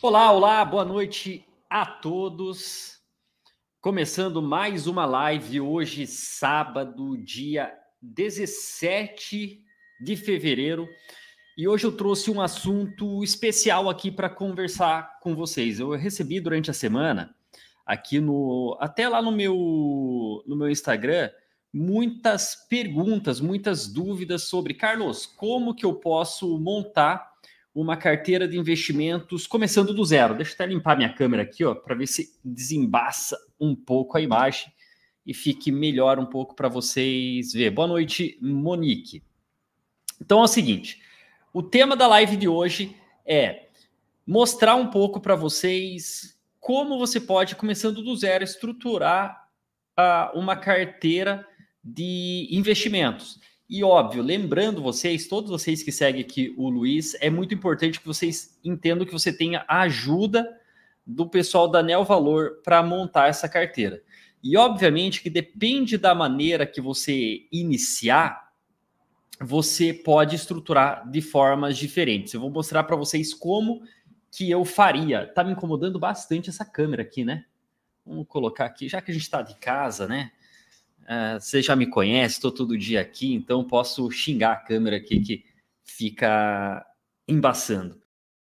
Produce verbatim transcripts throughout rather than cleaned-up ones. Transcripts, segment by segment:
Olá, olá, boa noite a todos. Começando mais uma live hoje, sábado, dia dezessete de fevereiro. E hoje eu trouxe um assunto especial aqui para conversar com vocês. Eu recebi durante a semana, aqui no, até lá no meu, no meu Instagram, muitas perguntas, muitas dúvidas sobre, Carlos, como que eu posso montar uma carteira de investimentos começando do zero. Deixa eu até limpar minha câmera aqui, ó, para ver se desembaça um pouco a imagem e fique melhor um pouco para vocês verem. Boa noite, Monique. Então é o seguinte, o tema da live de hoje é mostrar um pouco para vocês como você pode, começando do zero, estruturar uh, uma carteira de investimentos. E óbvio, lembrando vocês, todos vocês que seguem aqui o Luiz, é muito importante que vocês entendam que você tenha a ajuda do pessoal da Neo Valor para montar essa carteira. E obviamente que depende da maneira que você iniciar, você pode estruturar de formas diferentes. Eu vou mostrar para vocês como que eu faria. Tá me incomodando bastante essa câmera aqui, né? Vamos colocar aqui, já que a gente está de casa, né? Uh, você já me conhece, estou todo dia aqui, então posso xingar a câmera aqui que fica embaçando.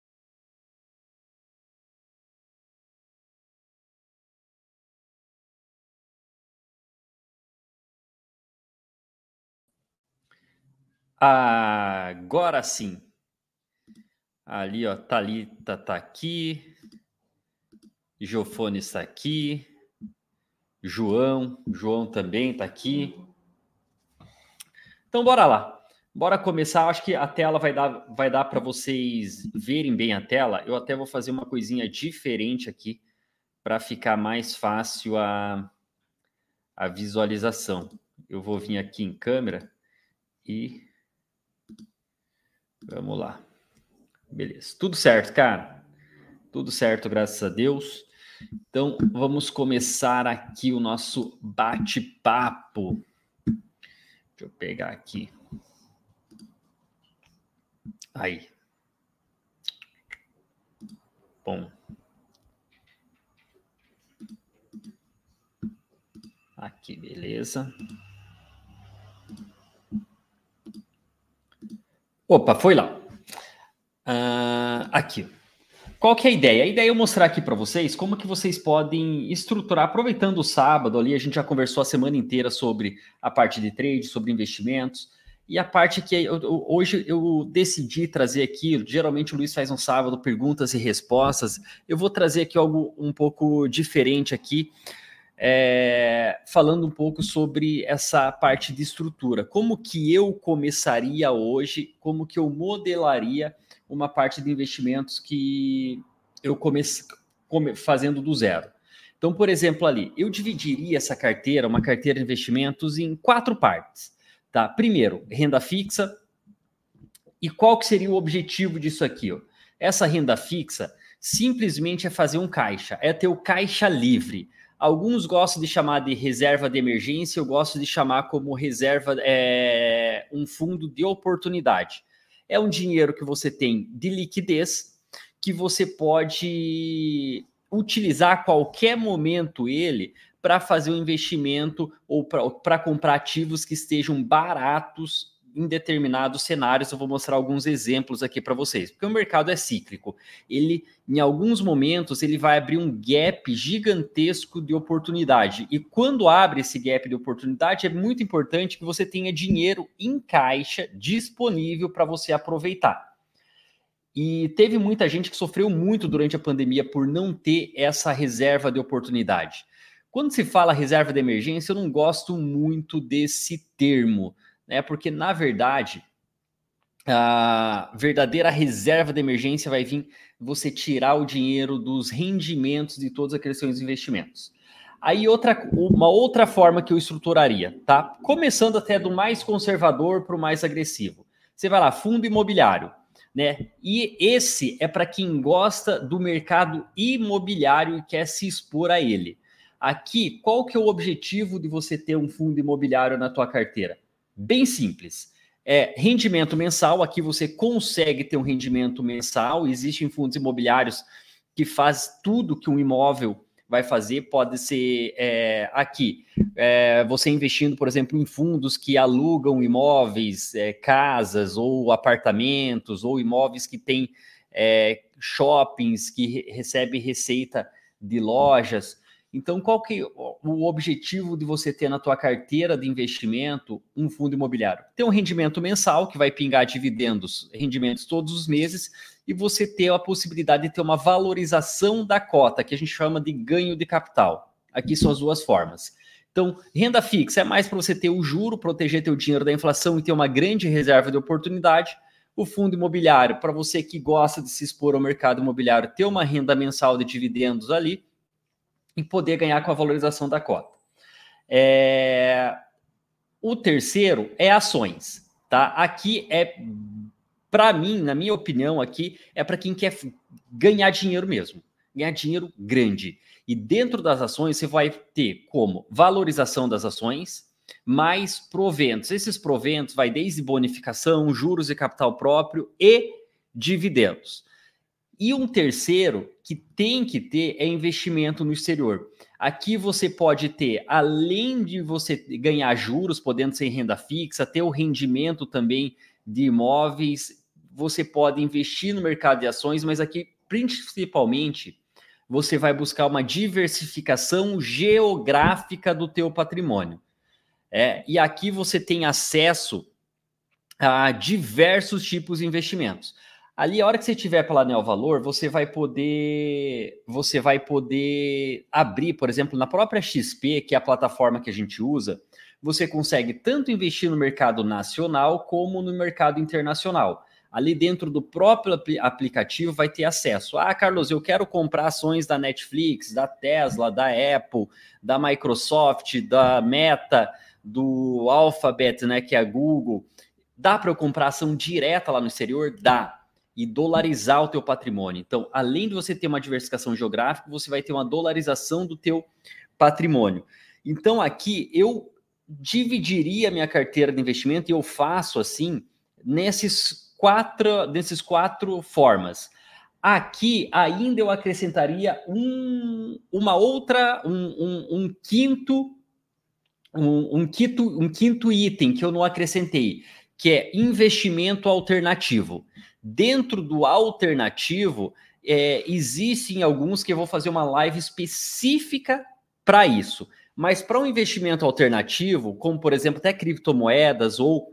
Agora sim. Ali, ó, Thalita tá aqui, Jofone está aqui, João, João também tá aqui. Então, bora lá. Bora começar. Acho que a tela vai dar, vai dar para vocês verem bem a tela. Eu até vou fazer uma coisinha diferente aqui para ficar mais fácil a, a visualização. Eu vou vir aqui em câmera e vamos lá. Beleza. Tudo certo, cara. Tudo certo, graças a Deus. Então, vamos começar aqui o nosso bate-papo. Deixa eu pegar aqui. Aí. Bom. Aqui, beleza. Opa, foi lá. Uh, aqui. Qual que é a ideia? A ideia é eu mostrar aqui para vocês como que vocês podem estruturar, aproveitando o sábado ali, a gente já conversou a semana inteira sobre a parte de trade, sobre investimentos, e a parte que eu, eu, hoje eu decidi trazer aqui, geralmente o Luiz faz um sábado, perguntas e respostas, eu vou trazer aqui algo um pouco diferente aqui, é, falando um pouco sobre essa parte de estrutura. Como que eu começaria hoje, como que eu modelaria uma parte de investimentos que eu comecei come, fazendo do zero. Então, por exemplo, ali, eu dividiria essa carteira, uma carteira de investimentos, em quatro partes. Tá? Primeiro, renda fixa. E qual que seria o objetivo disso aqui? Ó? Essa renda fixa simplesmente é fazer um caixa, é ter o caixa livre. Alguns gostam de chamar de reserva de emergência, eu gosto de chamar como reserva, é, um fundo de oportunidade. É um dinheiro que você tem de liquidez, que você pode utilizar a qualquer momento ele para fazer um investimento ou para comprar ativos que estejam baratos em determinados cenários. Eu vou mostrar alguns exemplos aqui para vocês, porque o mercado é cíclico. Ele, em alguns momentos, ele vai abrir um gap gigantesco de oportunidade. E quando abre esse gap de oportunidade, é muito importante que você tenha dinheiro em caixa disponível para você aproveitar. E teve muita gente que sofreu muito durante a pandemia por não ter essa reserva de oportunidade. Quando se fala reserva de emergência, eu não gosto muito desse termo, né? Porque, na verdade, a verdadeira reserva de emergência vai vir você tirar o dinheiro dos rendimentos de todos aqueles seus investimentos. Aí, outra, uma outra forma que eu estruturaria, tá? Começando até do mais conservador para o mais agressivo. Você vai lá, fundo imobiliário, né? E esse é para quem gosta do mercado imobiliário e quer se expor a ele. Aqui, qual que é o objetivo de você ter um fundo imobiliário na tua carteira? Bem simples. É rendimento mensal. Aqui você consegue ter um rendimento mensal. Existem fundos imobiliários que faz tudo que um imóvel vai fazer, pode ser é, aqui, é, você investindo, por exemplo, em fundos que alugam imóveis, é, casas ou apartamentos, ou imóveis que têm é, shoppings que re recebem receita de lojas. Então, qual que é o objetivo de você ter na tua carteira de investimento um fundo imobiliário? Ter um rendimento mensal, que vai pingar dividendos, rendimentos todos os meses, e você ter a possibilidade de ter uma valorização da cota, que a gente chama de ganho de capital. Aqui são as duas formas. Então, renda fixa é mais para você ter o juro, proteger teu dinheiro da inflação e ter uma grande reserva de oportunidade. O fundo imobiliário, para você que gosta de se expor ao mercado imobiliário, ter uma renda mensal de dividendos ali, e poder ganhar com a valorização da cota. É... O terceiro é ações, tá? Aqui é, para mim, na minha opinião, aqui é para quem quer ganhar dinheiro mesmo, ganhar dinheiro grande. E dentro das ações você vai ter como valorização das ações, mais proventos. Esses proventos vai desde bonificação, juros e capital próprio e dividendos. E um terceiro que tem que ter é investimento no exterior. Aqui você pode ter, além de você ganhar juros, podendo ser renda fixa, ter o rendimento também de imóveis, você pode investir no mercado de ações, mas aqui, principalmente, você vai buscar uma diversificação geográfica do teu patrimônio. É, e aqui você tem acesso a diversos tipos de investimentos. Ali, a hora que você tiver pela Neo Valor, você vai poder, você vai poder abrir, por exemplo, na própria X P, que é a plataforma que a gente usa, você consegue tanto investir no mercado nacional como no mercado internacional. Ali dentro do próprio aplicativo vai ter acesso. Ah, Carlos, eu quero comprar ações da Netflix, da Tesla, da Apple, da Microsoft, da Meta, do Alphabet, né, que é a Google. Dá para eu comprar ação direta lá no exterior? Dá. E dolarizar o teu patrimônio. Então, além de você ter uma diversificação geográfica, você vai ter uma dolarização do teu patrimônio. Então, aqui eu dividiria a minha carteira de investimento e eu faço assim nesses quatro, nesses quatro formas. Aqui ainda eu acrescentaria um, uma outra, um, um, um quinto, um, um quinto, um quinto item que eu não acrescentei, que é investimento alternativo. Dentro do alternativo, é, existem alguns que eu vou fazer uma live específica para isso. Mas para um investimento alternativo, como por exemplo até criptomoedas ou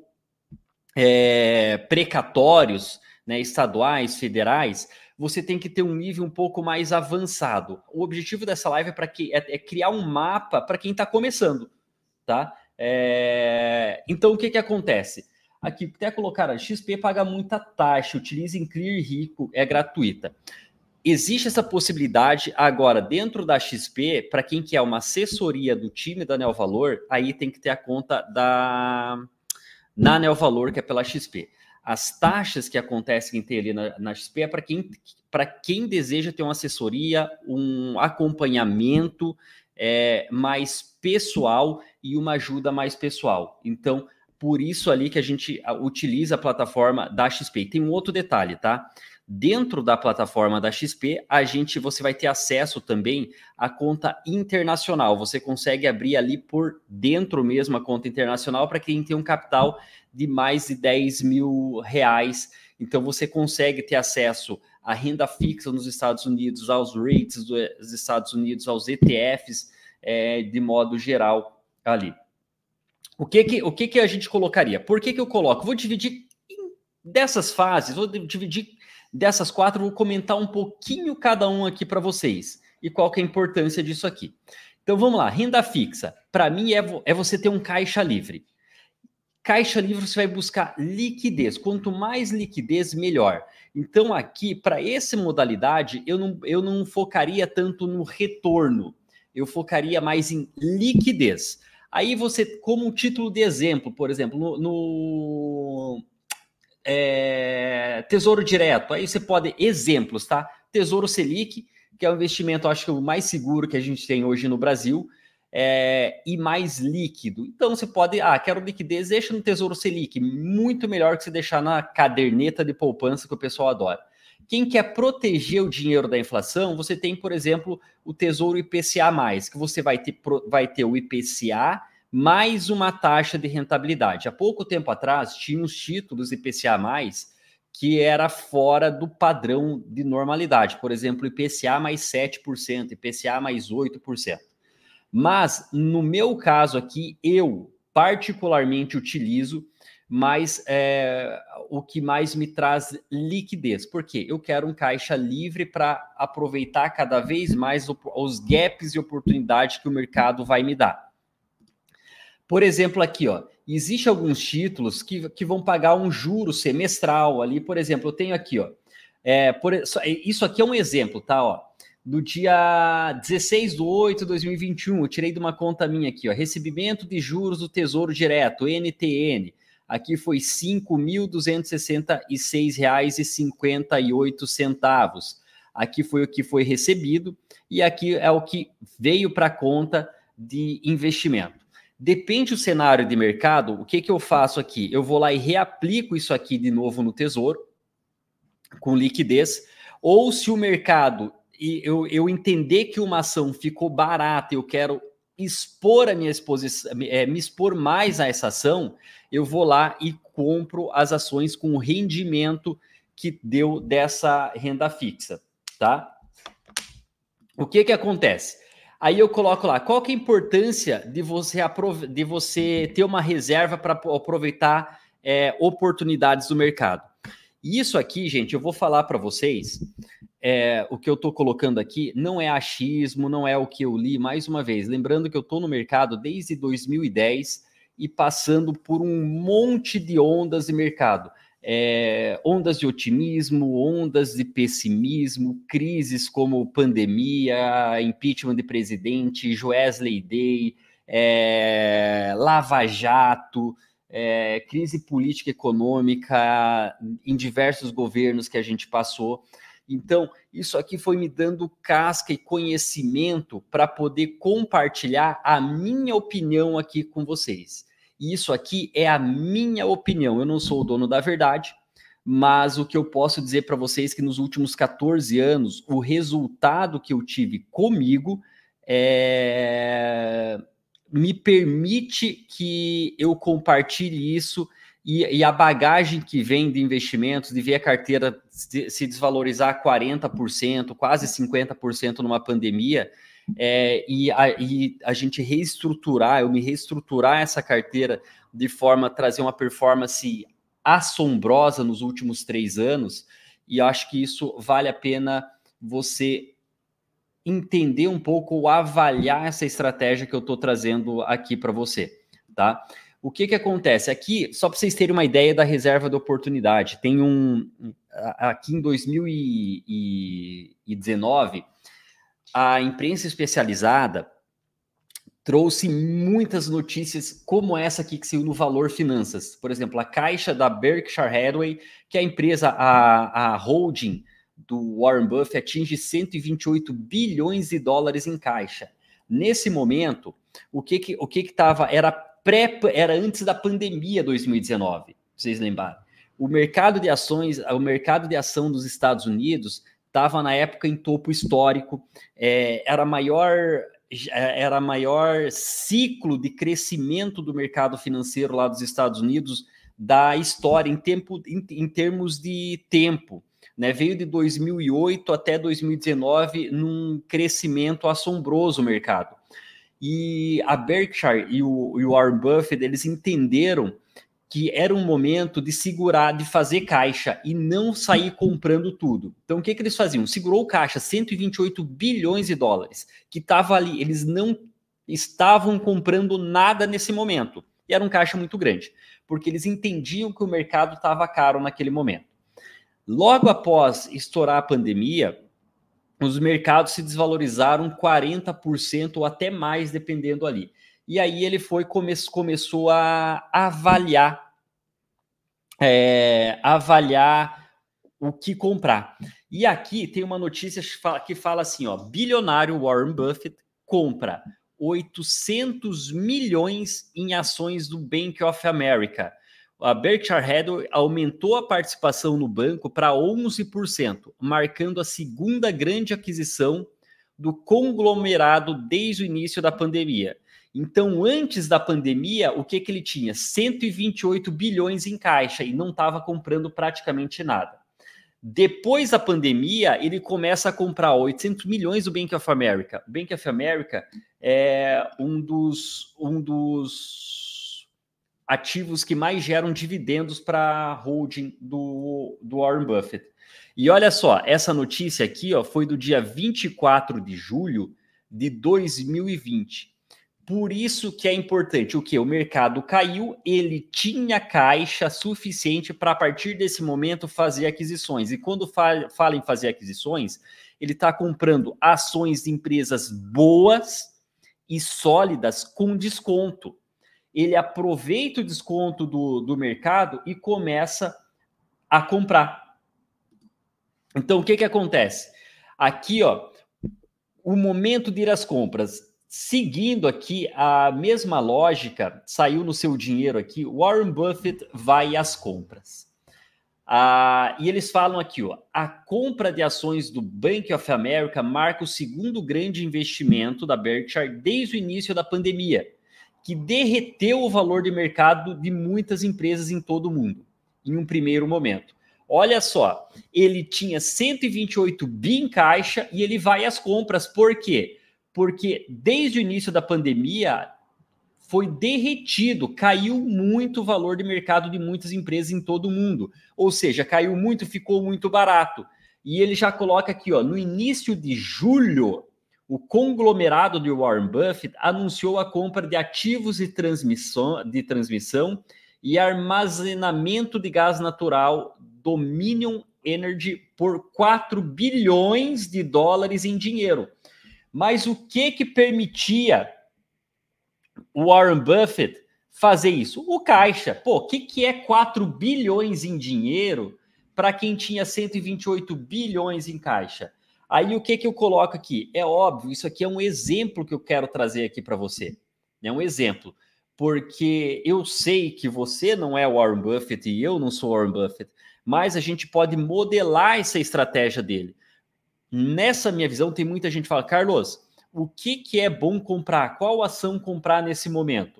é, precatórios, né, estaduais, federais, você tem que ter um nível um pouco mais avançado. O objetivo dessa live é, pra que, é, é criar um mapa para quem está começando. Tá? É, então, o que, que acontece? Aqui, até colocar a X P paga muita taxa, utilize em Clear Rico, é gratuita. Existe essa possibilidade agora dentro da X P, para quem quer uma assessoria do time da Neo Valor, aí tem que ter a conta da na Neo Valor, que é pela X P. As taxas que acontecem em ter ali na, na X P é para quem, para quem deseja ter uma assessoria, um acompanhamento é, mais pessoal e uma ajuda mais pessoal. Então, por isso ali que a gente utiliza a plataforma da X P. E tem um outro detalhe, tá? Dentro da plataforma da X P, a gente, você vai ter acesso também à conta internacional. Você consegue abrir ali por dentro mesmo a conta internacional para quem tem um capital de mais de dez mil reais. Então, você consegue ter acesso à renda fixa nos Estados Unidos, aos rates dos Estados Unidos, aos E T Fs, é, de modo geral ali. O que que, o que que a gente colocaria? Por que que eu coloco? Vou dividir em dessas fases, vou dividir dessas quatro, vou comentar um pouquinho cada um aqui para vocês. E qual que é a importância disso aqui. Então vamos lá, renda fixa. Para mim é, é você ter um caixa livre. Caixa livre você vai buscar liquidez. Quanto mais liquidez, melhor. Então aqui, para essa modalidade, eu não, eu não focaria tanto no retorno. Eu focaria mais em liquidez. Aí você, como título de exemplo, por exemplo, no, no é, Tesouro Direto, aí você pode, exemplos, tá? Tesouro Selic, que é o investimento, acho que o mais seguro que a gente tem hoje no Brasil, é, e mais líquido. Então você pode, ah, quero liquidez, deixa no Tesouro Selic, muito melhor que você deixar na caderneta de poupança que o pessoal adora. Quem quer proteger o dinheiro da inflação, você tem, por exemplo, o Tesouro I P C A mais, que você vai ter, vai ter o I P C A mais uma taxa de rentabilidade. Há pouco tempo atrás, tinha os títulos I P C A mais, que era fora do padrão de normalidade. Por exemplo, I P C A mais sete por cento, I P C A mais oito por cento. Mas, no meu caso aqui, eu particularmente utilizo, mas é, o que mais me traz liquidez. Por quê? Eu quero um caixa livre para aproveitar cada vez mais os gaps e oportunidades que o mercado vai me dar. Por exemplo, aqui, ó, existe alguns títulos que, que vão pagar um juro semestral ali. Por exemplo, eu tenho aqui, ó, é, por, isso aqui é um exemplo, tá? Ó, do dia dezesseis de oito de dois mil e vinte e um, eu tirei de uma conta minha aqui, ó, recebimento de juros do Tesouro Direto, N T N. Aqui foi cinco mil duzentos e sessenta e seis reais e cinquenta e oito centavos. Aqui foi o que foi recebido e aqui é o que veio para a conta de investimento. Depende do cenário de mercado, o que, que eu faço aqui? Eu vou lá e reaplico isso aqui de novo no Tesouro, com liquidez, ou se o mercado, e eu, eu entender que uma ação ficou barata, eu quero expor a minha exposição, é, me expor mais a essa ação, eu vou lá e compro as ações com o rendimento que deu dessa renda fixa, tá? O que que acontece? Aí eu coloco lá, qual que é a importância de você, de você ter uma reserva para aproveitar é, oportunidades do mercado? E isso aqui, gente, eu vou falar para vocês, é, o que eu estou colocando aqui não é achismo, não é o que eu li, mais uma vez, lembrando que eu estou no mercado desde dois mil e dez e passando por um monte de ondas de mercado. É, ondas de otimismo, ondas de pessimismo, crises como pandemia, impeachment de presidente, Joesley Day, é, Lava Jato, é, crise política e econômica em diversos governos que a gente passou. Então, isso aqui foi me dando casca e conhecimento para poder compartilhar a minha opinião aqui com vocês. E isso aqui é a minha opinião. Eu não sou o dono da verdade, mas o que eu posso dizer para vocês é que nos últimos quatorze anos, o resultado que eu tive comigo é... me permite que eu compartilhe isso e, e a bagagem que vem de investimentos, de ver a carteira se desvalorizar quarenta por cento, quase cinquenta por cento numa pandemia, É, e, a, e a gente reestruturar, eu me reestruturar essa carteira de forma a trazer uma performance assombrosa nos últimos três anos, e acho que isso vale a pena você entender um pouco ou avaliar essa estratégia que eu estou trazendo aqui para você, tá? O que que acontece? Aqui, só para vocês terem uma ideia da reserva de oportunidade, tem um, aqui em dois mil e dezenove, a imprensa especializada trouxe muitas notícias como essa aqui que saiu no Valor Finanças. Por exemplo, a caixa da Berkshire Hathaway, que é a empresa, a, a holding do Warren Buffett, atinge cento e vinte e oito bilhões de dólares em caixa. Nesse momento, o que que o que que estava, era pré, era antes da pandemia dois mil e dezenove, vocês lembraram? O mercado de ações, o mercado de ação dos Estados Unidos estava na época em topo histórico, é, era maior era maior ciclo de crescimento do mercado financeiro lá dos Estados Unidos da história em, tempo, em, em termos de tempo, né? Veio de dois mil e oito até dois mil e dezenove num crescimento assombroso o mercado. E a Berkshire e o, e o Warren Buffett, eles entenderam que era um momento de segurar, de fazer caixa e não sair comprando tudo. Então, o que, que eles faziam? Segurou caixa, cento e vinte e oito bilhões de dólares, que estava ali. Eles não estavam comprando nada nesse momento. E era um caixa muito grande, porque eles entendiam que o mercado estava caro naquele momento. Logo após estourar a pandemia, os mercados se desvalorizaram quarenta por cento ou até mais, dependendo ali. E aí ele foi come, começou a avaliar, é, avaliar o que comprar. E aqui tem uma notícia que fala assim, ó, bilionário Warren Buffett compra oitocentos milhões em ações do Bank of America. a Berkshire Hathaway aumentou a participação no banco para onze por cento, marcando a segunda grande aquisição do conglomerado desde o início da pandemia. Então, antes da pandemia, o que, que ele tinha? cento e vinte e oito bilhões em caixa e não estava comprando praticamente nada. Depois da pandemia, ele começa a comprar oitocentos milhões do Bank of America. O Bank of America é um dos, um dos ativos que mais geram dividendos para a holding do, do Warren Buffett. E olha só, essa notícia aqui ó, foi do dia vinte e quatro de julho de dois mil e vinte. Por isso que é importante o que? O mercado caiu, ele tinha caixa suficiente para, a partir desse momento, fazer aquisições. E quando fala, fala em fazer aquisições, ele está comprando ações de empresas boas e sólidas com desconto. Ele aproveita o desconto do, do mercado e começa a comprar. Então, o que, que acontece? Aqui, ó, o momento de ir às compras. Seguindo aqui a mesma lógica, saiu no seu dinheiro aqui, Warren Buffett vai às compras. Ah, e eles falam aqui, ó, a compra de ações do Bank of America marca o segundo grande investimento da Berkshire desde o início da pandemia, que derreteu o valor de mercado de muitas empresas em todo o mundo, em um primeiro momento. Olha só, ele tinha cento e vinte e oito bi em caixa e ele vai às compras. Por quê? Porque desde o início da pandemia foi derretido, caiu muito o valor de mercado de muitas empresas em todo o mundo. Ou seja, caiu muito, ficou muito barato. E ele já coloca aqui, ó, no início de julho, o conglomerado de Warren Buffett anunciou a compra de ativos de transmissão, de transmissão e armazenamento de gás natural Dominion Energy por quatro bilhões de dólares em dinheiro. Mas o que que permitia o Warren Buffett fazer isso? O caixa. Pô, o que que é quatro bilhões em dinheiro para quem tinha cento e vinte e oito bilhões em caixa? Aí o que que eu coloco aqui? É óbvio, isso aqui é um exemplo que eu quero trazer aqui para você. É um exemplo. Porque eu sei que você não é o Warren Buffett e eu não sou o Warren Buffett, mas a gente pode modelar essa estratégia dele. Nessa minha visão, tem muita gente que fala, Carlos, o que, que é bom comprar? Qual ação comprar nesse momento?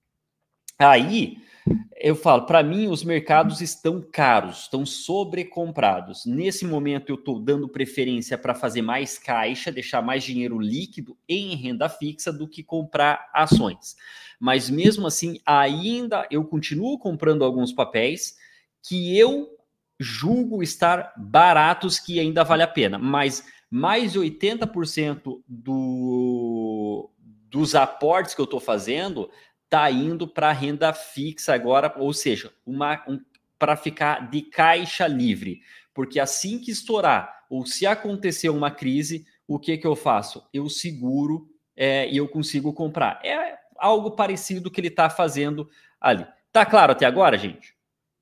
Aí, eu falo, para mim, os mercados estão caros, estão sobrecomprados. Nesse momento, eu estou dando preferência para fazer mais caixa, deixar mais dinheiro líquido em renda fixa do que comprar ações. Mas, mesmo assim, ainda eu continuo comprando alguns papéis que eu julgo estar baratos, que ainda vale a pena, mas mais de oitenta por cento do, dos aportes que eu estou fazendo está indo para renda fixa agora, ou seja, uma, um, para ficar de caixa livre, porque assim que estourar, ou se acontecer uma crise, o que, que eu faço? Eu seguro é, e eu consigo comprar. É algo parecido que ele está fazendo ali. Tá claro até agora, gente?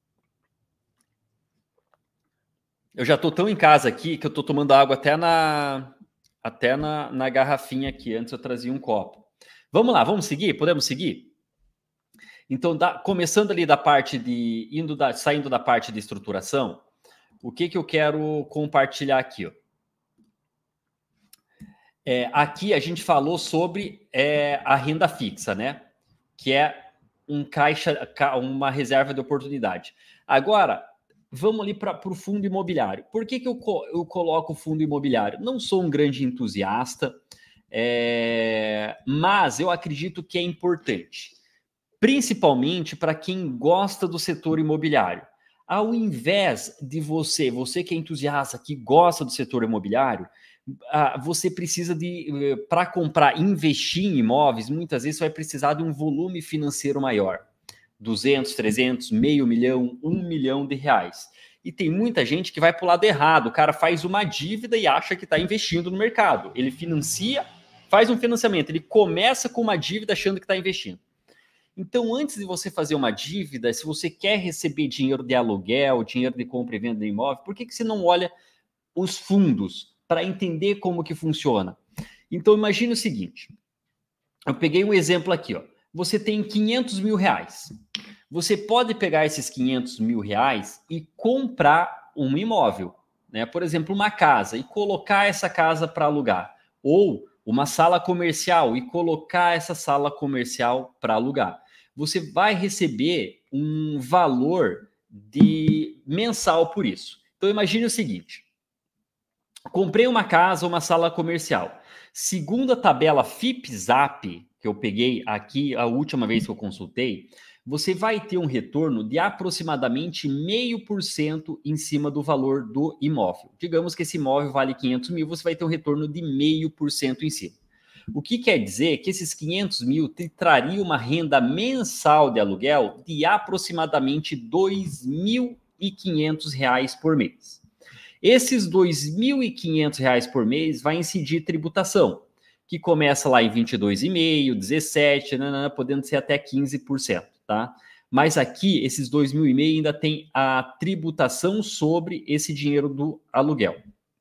Eu já estou tão em casa aqui que eu estou tomando água até na até na, na garrafinha aqui. Antes eu trazia um copo. Vamos lá, vamos seguir? Podemos seguir? Então, da, começando ali da parte de indo da, saindo da parte de estruturação, o que que eu quero compartilhar aqui? Ó? É, aqui a gente falou sobre é, a renda fixa, né? Que é um caixa, uma reserva de oportunidade. Agora, vamos ali para o fundo imobiliário. Por que, que eu, eu coloco o fundo imobiliário? Não sou um grande entusiasta, é, mas eu acredito que é importante, principalmente para quem gosta do setor imobiliário. Ao invés de você, você que é entusiasta, que gosta do setor imobiliário, você precisa de, para comprar, investir em imóveis, muitas vezes você vai precisar de um volume financeiro maior. duzentos, trezentos, meio milhão, um milhão de reais. E tem muita gente que vai para o lado errado. O cara faz uma dívida e acha que está investindo no mercado. Ele financia, faz um financiamento. Ele começa com uma dívida achando que está investindo. Então, antes de você fazer uma dívida, se você quer receber dinheiro de aluguel, dinheiro de compra e venda de imóvel, por que, que você não olha os fundos para entender como que funciona? Então, imagine o seguinte. Eu peguei um exemplo aqui, ó. você tem quinhentos mil reais. Você pode pegar esses quinhentos mil reais e comprar um imóvel, né? Por exemplo, uma casa e colocar essa casa para alugar. Ou uma sala comercial e colocar essa sala comercial para alugar. Você vai receber um valor de mensal por isso. Então imagine o seguinte: comprei uma casa, uma sala comercial. Segundo a tabela FIPZAP, que eu peguei aqui a última vez que eu consultei, você vai ter um retorno de aproximadamente zero vírgula cinco por cento em cima do valor do imóvel. Digamos que esse imóvel vale quinhentos mil, você vai ter um retorno de zero vírgula cinco por cento em cima. O que quer dizer que esses quinhentos mil te traria uma renda mensal de aluguel de aproximadamente dois mil e quinhentos reais por mês. Esses dois mil e quinhentos reais por mês vai incidir tributação, que começa lá em vinte e dois vírgula cinco por cento, dezessete por cento, nanana, podendo ser até quinze por cento, tá? Mas aqui, esses dois mil e meio ainda tem a tributação sobre esse dinheiro do aluguel.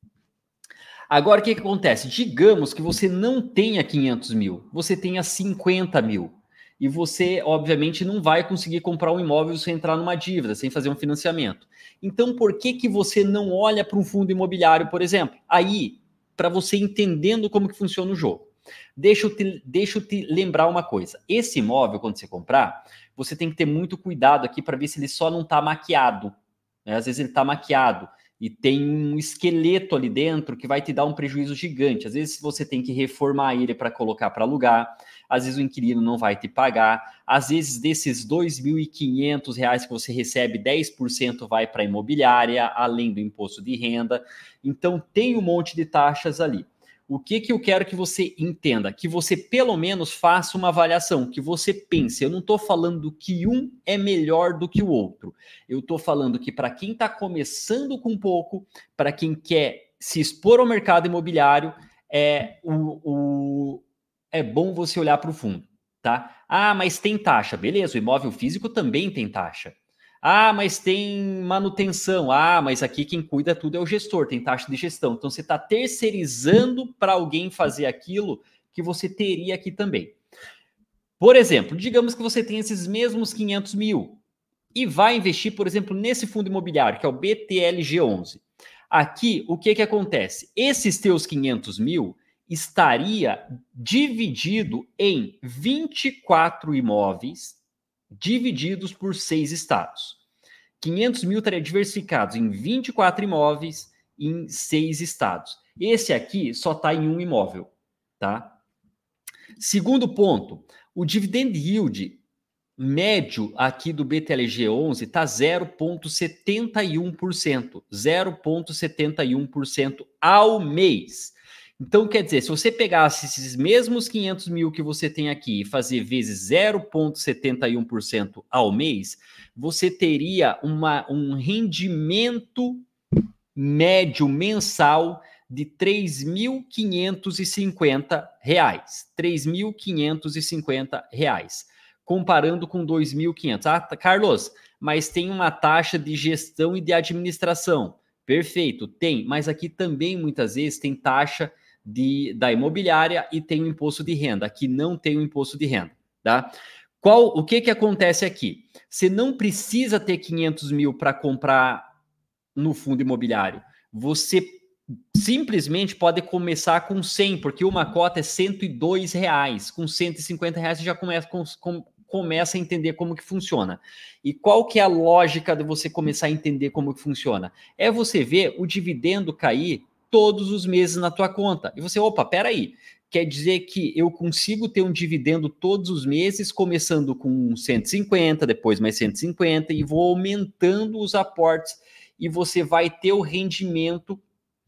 Agora, o que, que acontece? Digamos que você não tenha quinhentos mil, você tenha cinquenta mil. E você, obviamente, não vai conseguir comprar um imóvel sem entrar numa dívida, sem fazer um financiamento. Então, por que, que você não olha para um fundo imobiliário, por exemplo? Aí, para você entendendo como que funciona o jogo. Deixa eu, te, deixa eu te lembrar uma coisa. Esse imóvel, quando você comprar, você tem que ter muito cuidado aqui para ver se ele só não está maquiado. Né? Às vezes ele está maquiado e tem um esqueleto ali dentro que vai te dar um prejuízo gigante. Às vezes você tem que reformar ele para colocar para alugar. Às vezes o inquilino não vai te pagar. Às vezes desses dois mil e quinhentos reais que você recebe, dez por cento vai para a imobiliária, além do imposto de renda. Então tem um monte de taxas ali. O que, que eu quero que você entenda? Que você pelo menos faça uma avaliação, que você pense. Eu não estou falando que um é melhor do que o outro. Eu estou falando que para quem está começando com pouco, para quem quer se expor ao mercado imobiliário, é, o, o, é bom você olhar para o fundo, tá? Ah, mas tem taxa. Beleza, o imóvel físico também tem taxa. Ah, mas tem manutenção. Ah, mas aqui quem cuida tudo é o gestor, tem taxa de gestão. Então você está terceirizando para alguém fazer aquilo que você teria aqui também. Por exemplo, digamos que você tem esses mesmos quinhentos mil e vai investir, por exemplo, nesse fundo imobiliário, que é o B T L G onze. Aqui, o que, que acontece? Esses teus quinhentos mil estaria dividido em vinte e quatro imóveis divididos por seis estados. quinhentos mil estaria diversificados em vinte e quatro imóveis em seis estados. Esse aqui só está em um imóvel, tá? Segundo ponto, o dividend yield médio aqui do B T L G onze está zero vírgula setenta e um por cento. zero vírgula setenta e um por cento ao mês. Então, quer dizer, se você pegasse esses mesmos quinhentos mil que você tem aqui e fazer vezes zero vírgula setenta e um por cento ao mês, você teria uma, um rendimento médio mensal de três mil quinhentos e cinquenta reais. três mil quinhentos e cinquenta reais. Comparando com dois mil e quinhentos. Ah, Carlos, mas tem uma taxa de gestão e de administração. Perfeito, tem. Mas aqui também, muitas vezes, tem taxa De, da imobiliária e tem o imposto de renda. Aqui não tem o imposto de renda, tá? Qual, o que que acontece aqui? Você não precisa ter quinhentos mil para comprar no fundo imobiliário. Você simplesmente pode começar com cem, porque uma cota é cento e dois reais. Com cento e cinquenta reais você já começa, com, com, começa a entender como que funciona. E qual que é a lógica de você começar a entender como que funciona? É você ver o dividendo cair todos os meses na tua conta. E você, opa, peraí, quer dizer que eu consigo ter um dividendo todos os meses, começando com cento e cinquenta, depois mais cento e cinquenta, e vou aumentando os aportes, e você vai ter o rendimento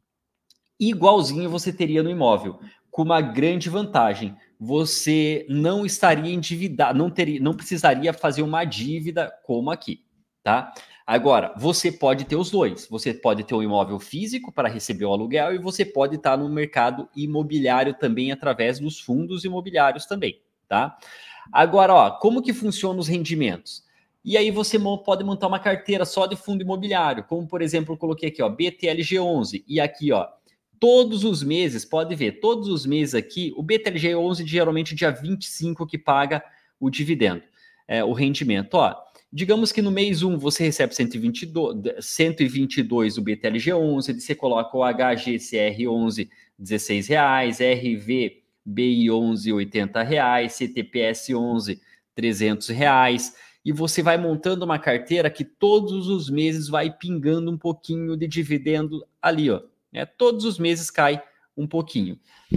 igualzinho você teria no imóvel, com uma grande vantagem. Você não estaria endividado, não, teria, não precisaria fazer uma dívida como aqui, tá? Agora, você pode ter os dois. Você pode ter um imóvel físico para receber o aluguel e você pode estar no mercado imobiliário também através dos fundos imobiliários também, tá? Agora, ó, como que funcionam os rendimentos? E aí você pode montar uma carteira só de fundo imobiliário, como por exemplo, eu coloquei aqui, ó, B T L G onze, e aqui, ó, todos os meses, pode ver, todos os meses aqui, o B T L G onze geralmente dia vinte e cinco que paga o dividendo, é, o rendimento. Ó, digamos que no mês um você recebe cento e vinte e dois, cento e vinte e dois do B T L G onze, você coloca o H G C R onze, dezesseis reais, R V B I onze, oitenta reais, C T P S onze, trezentos reais, e você vai montando uma carteira que todos os meses vai pingando um pouquinho de dividendo ali, ó, né? Todos os meses cai um pouquinho.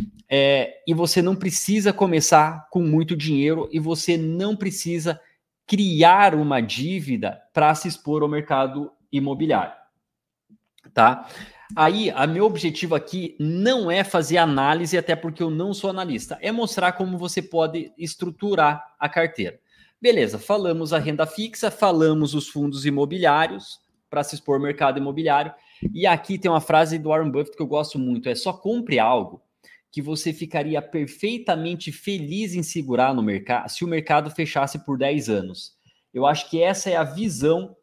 É, e você não precisa começar com muito dinheiro e você não precisa criar uma dívida para se expor ao mercado imobiliário, tá? Aí, a meu objetivo aqui não é fazer análise, até porque eu não sou analista, é mostrar como você pode estruturar a carteira. Beleza, falamos a renda fixa, falamos os fundos imobiliários para se expor ao mercado imobiliário, e aqui tem uma frase do Warren Buffett que eu gosto muito, é só compre algo que você ficaria perfeitamente feliz em segurar no mercado se o mercado fechasse por dez anos. Eu acho que essa é a visão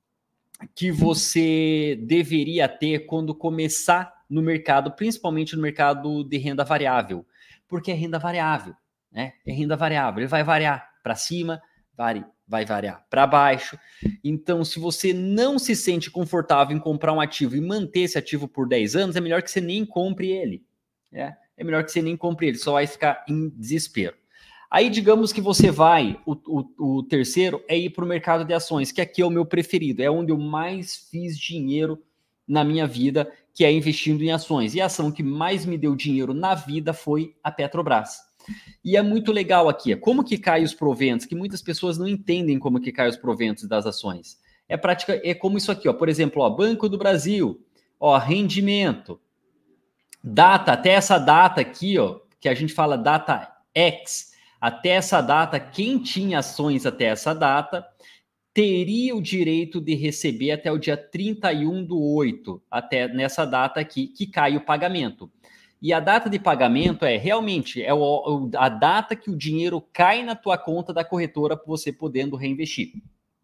que você deveria ter quando começar no mercado, principalmente no mercado de renda variável, porque é renda variável, né? É renda variável, ele vai variar para cima, vai, vai variar para baixo. Então, se você não se sente confortável em comprar um ativo e manter esse ativo por dez anos, é melhor que você nem compre ele, né? É melhor que você nem compre ele, só vai ficar em desespero. Aí, digamos que você vai, o, o, o terceiro é ir para o mercado de ações, que aqui é o meu preferido, é onde eu mais fiz dinheiro na minha vida, que é investindo em ações. E a ação que mais me deu dinheiro na vida foi a Petrobras. E é muito legal aqui, como que cai os proventos, que muitas pessoas não entendem como que cai os proventos das ações. É prática, é como isso aqui, ó, por exemplo, ó, Banco do Brasil, ó, rendimento, data, até essa data aqui, ó, que a gente fala data X, até essa data, quem tinha ações até essa data teria o direito de receber até o dia trinta e um do oito, até nessa data aqui, que cai o pagamento. E a data de pagamento é realmente é a data que o dinheiro cai na tua conta da corretora para você podendo reinvestir.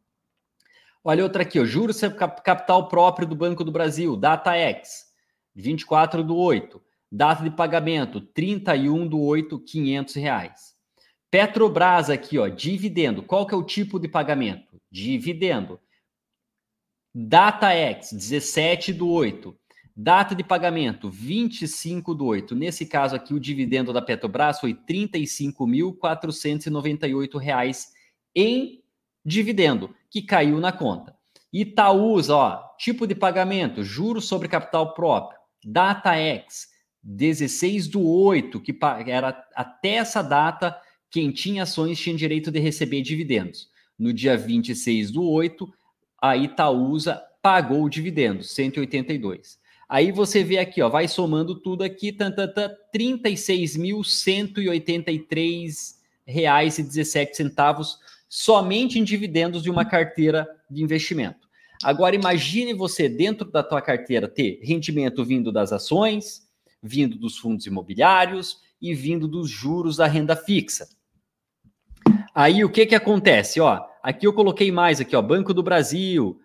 Olha outra aqui, ó, juros capital próprio do Banco do Brasil, data X, vinte e quatro do oito, data de pagamento, trinta e um do oito, quinhentos reais. Petrobras aqui, ó, dividendo. Qual que é o tipo de pagamento? Dividendo. Data X, dezessete do oito. Data de pagamento, vinte e cinco do oito. Nesse caso aqui, o dividendo da Petrobras foi trinta e cinco mil, quatrocentos e noventa e oito reais em dividendo, que caiu na conta. Itaúsa, ó, tipo de pagamento, juros sobre capital próprio. Data X, dezesseis do oito, que era até essa data, quem tinha ações tinha direito de receber dividendos. No dia vinte e seis do oito, a Itaúsa pagou o dividendo, cento e oitenta e dois. Aí você vê aqui, ó, vai somando tudo aqui, trinta e seis mil, cento e oitenta e três reais e dezessete centavos somente em dividendos de uma carteira de investimento. Agora imagine você dentro da tua carteira ter rendimento vindo das ações, vindo dos fundos imobiliários e vindo dos juros da renda fixa. Aí o que que acontece? Ó, aqui eu coloquei mais aqui, ó, Banco do Brasil,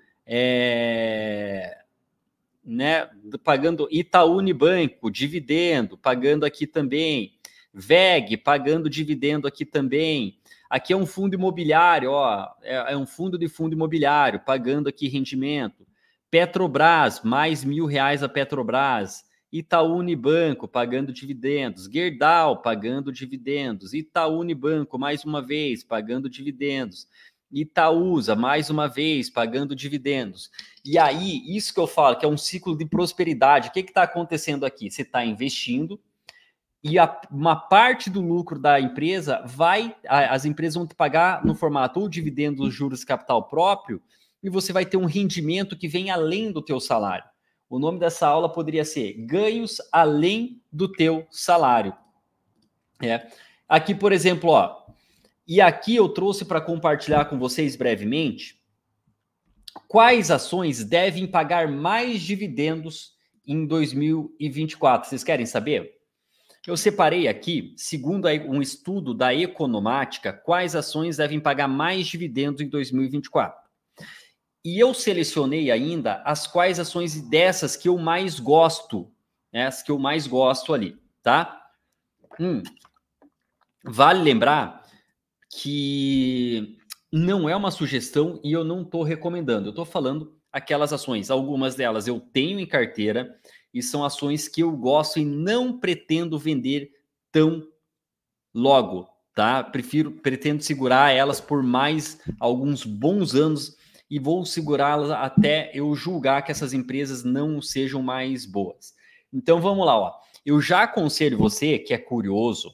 é, né, pagando Itaú Unibanco, dividendo, pagando aqui também, V E G, pagando dividendo aqui também. Aqui é um fundo imobiliário, ó, é, é um fundo de fundo imobiliário, pagando aqui rendimento. Petrobras, mais mil reais a Petrobras. Itaú Unibanco, pagando dividendos. Gerdau, pagando dividendos. Itaú Unibanco, mais uma vez, pagando dividendos. Itaúsa, mais uma vez, pagando dividendos. E aí, isso que eu falo, que é um ciclo de prosperidade. O que está acontecendo aqui? Você está investindo e a, uma parte do lucro da empresa vai, a, as empresas vão te pagar no formato ou dividendos, juros, capital próprio, e você vai ter um rendimento que vem além do teu salário. O nome dessa aula poderia ser Ganhos Além do Teu Salário. É. Aqui, por exemplo, ó, e aqui eu trouxe para compartilhar com vocês brevemente quais ações devem pagar mais dividendos em dois mil e vinte e quatro. Vocês querem saber? Eu separei aqui, segundo um estudo da Economática, quais ações devem pagar mais dividendos em dois mil e vinte e quatro. E eu selecionei ainda as quais ações dessas que eu mais gosto, né, as que eu mais gosto ali, tá? Hum, vale lembrar que não é uma sugestão e eu não estou recomendando. Eu estou falando aquelas ações, algumas delas eu tenho em carteira e são ações que eu gosto e não pretendo vender tão logo, tá? Prefiro, pretendo segurar elas por mais alguns bons anos e vou segurá-las até eu julgar que essas empresas não sejam mais boas. Então vamos lá, ó. Eu já aconselho você que é curioso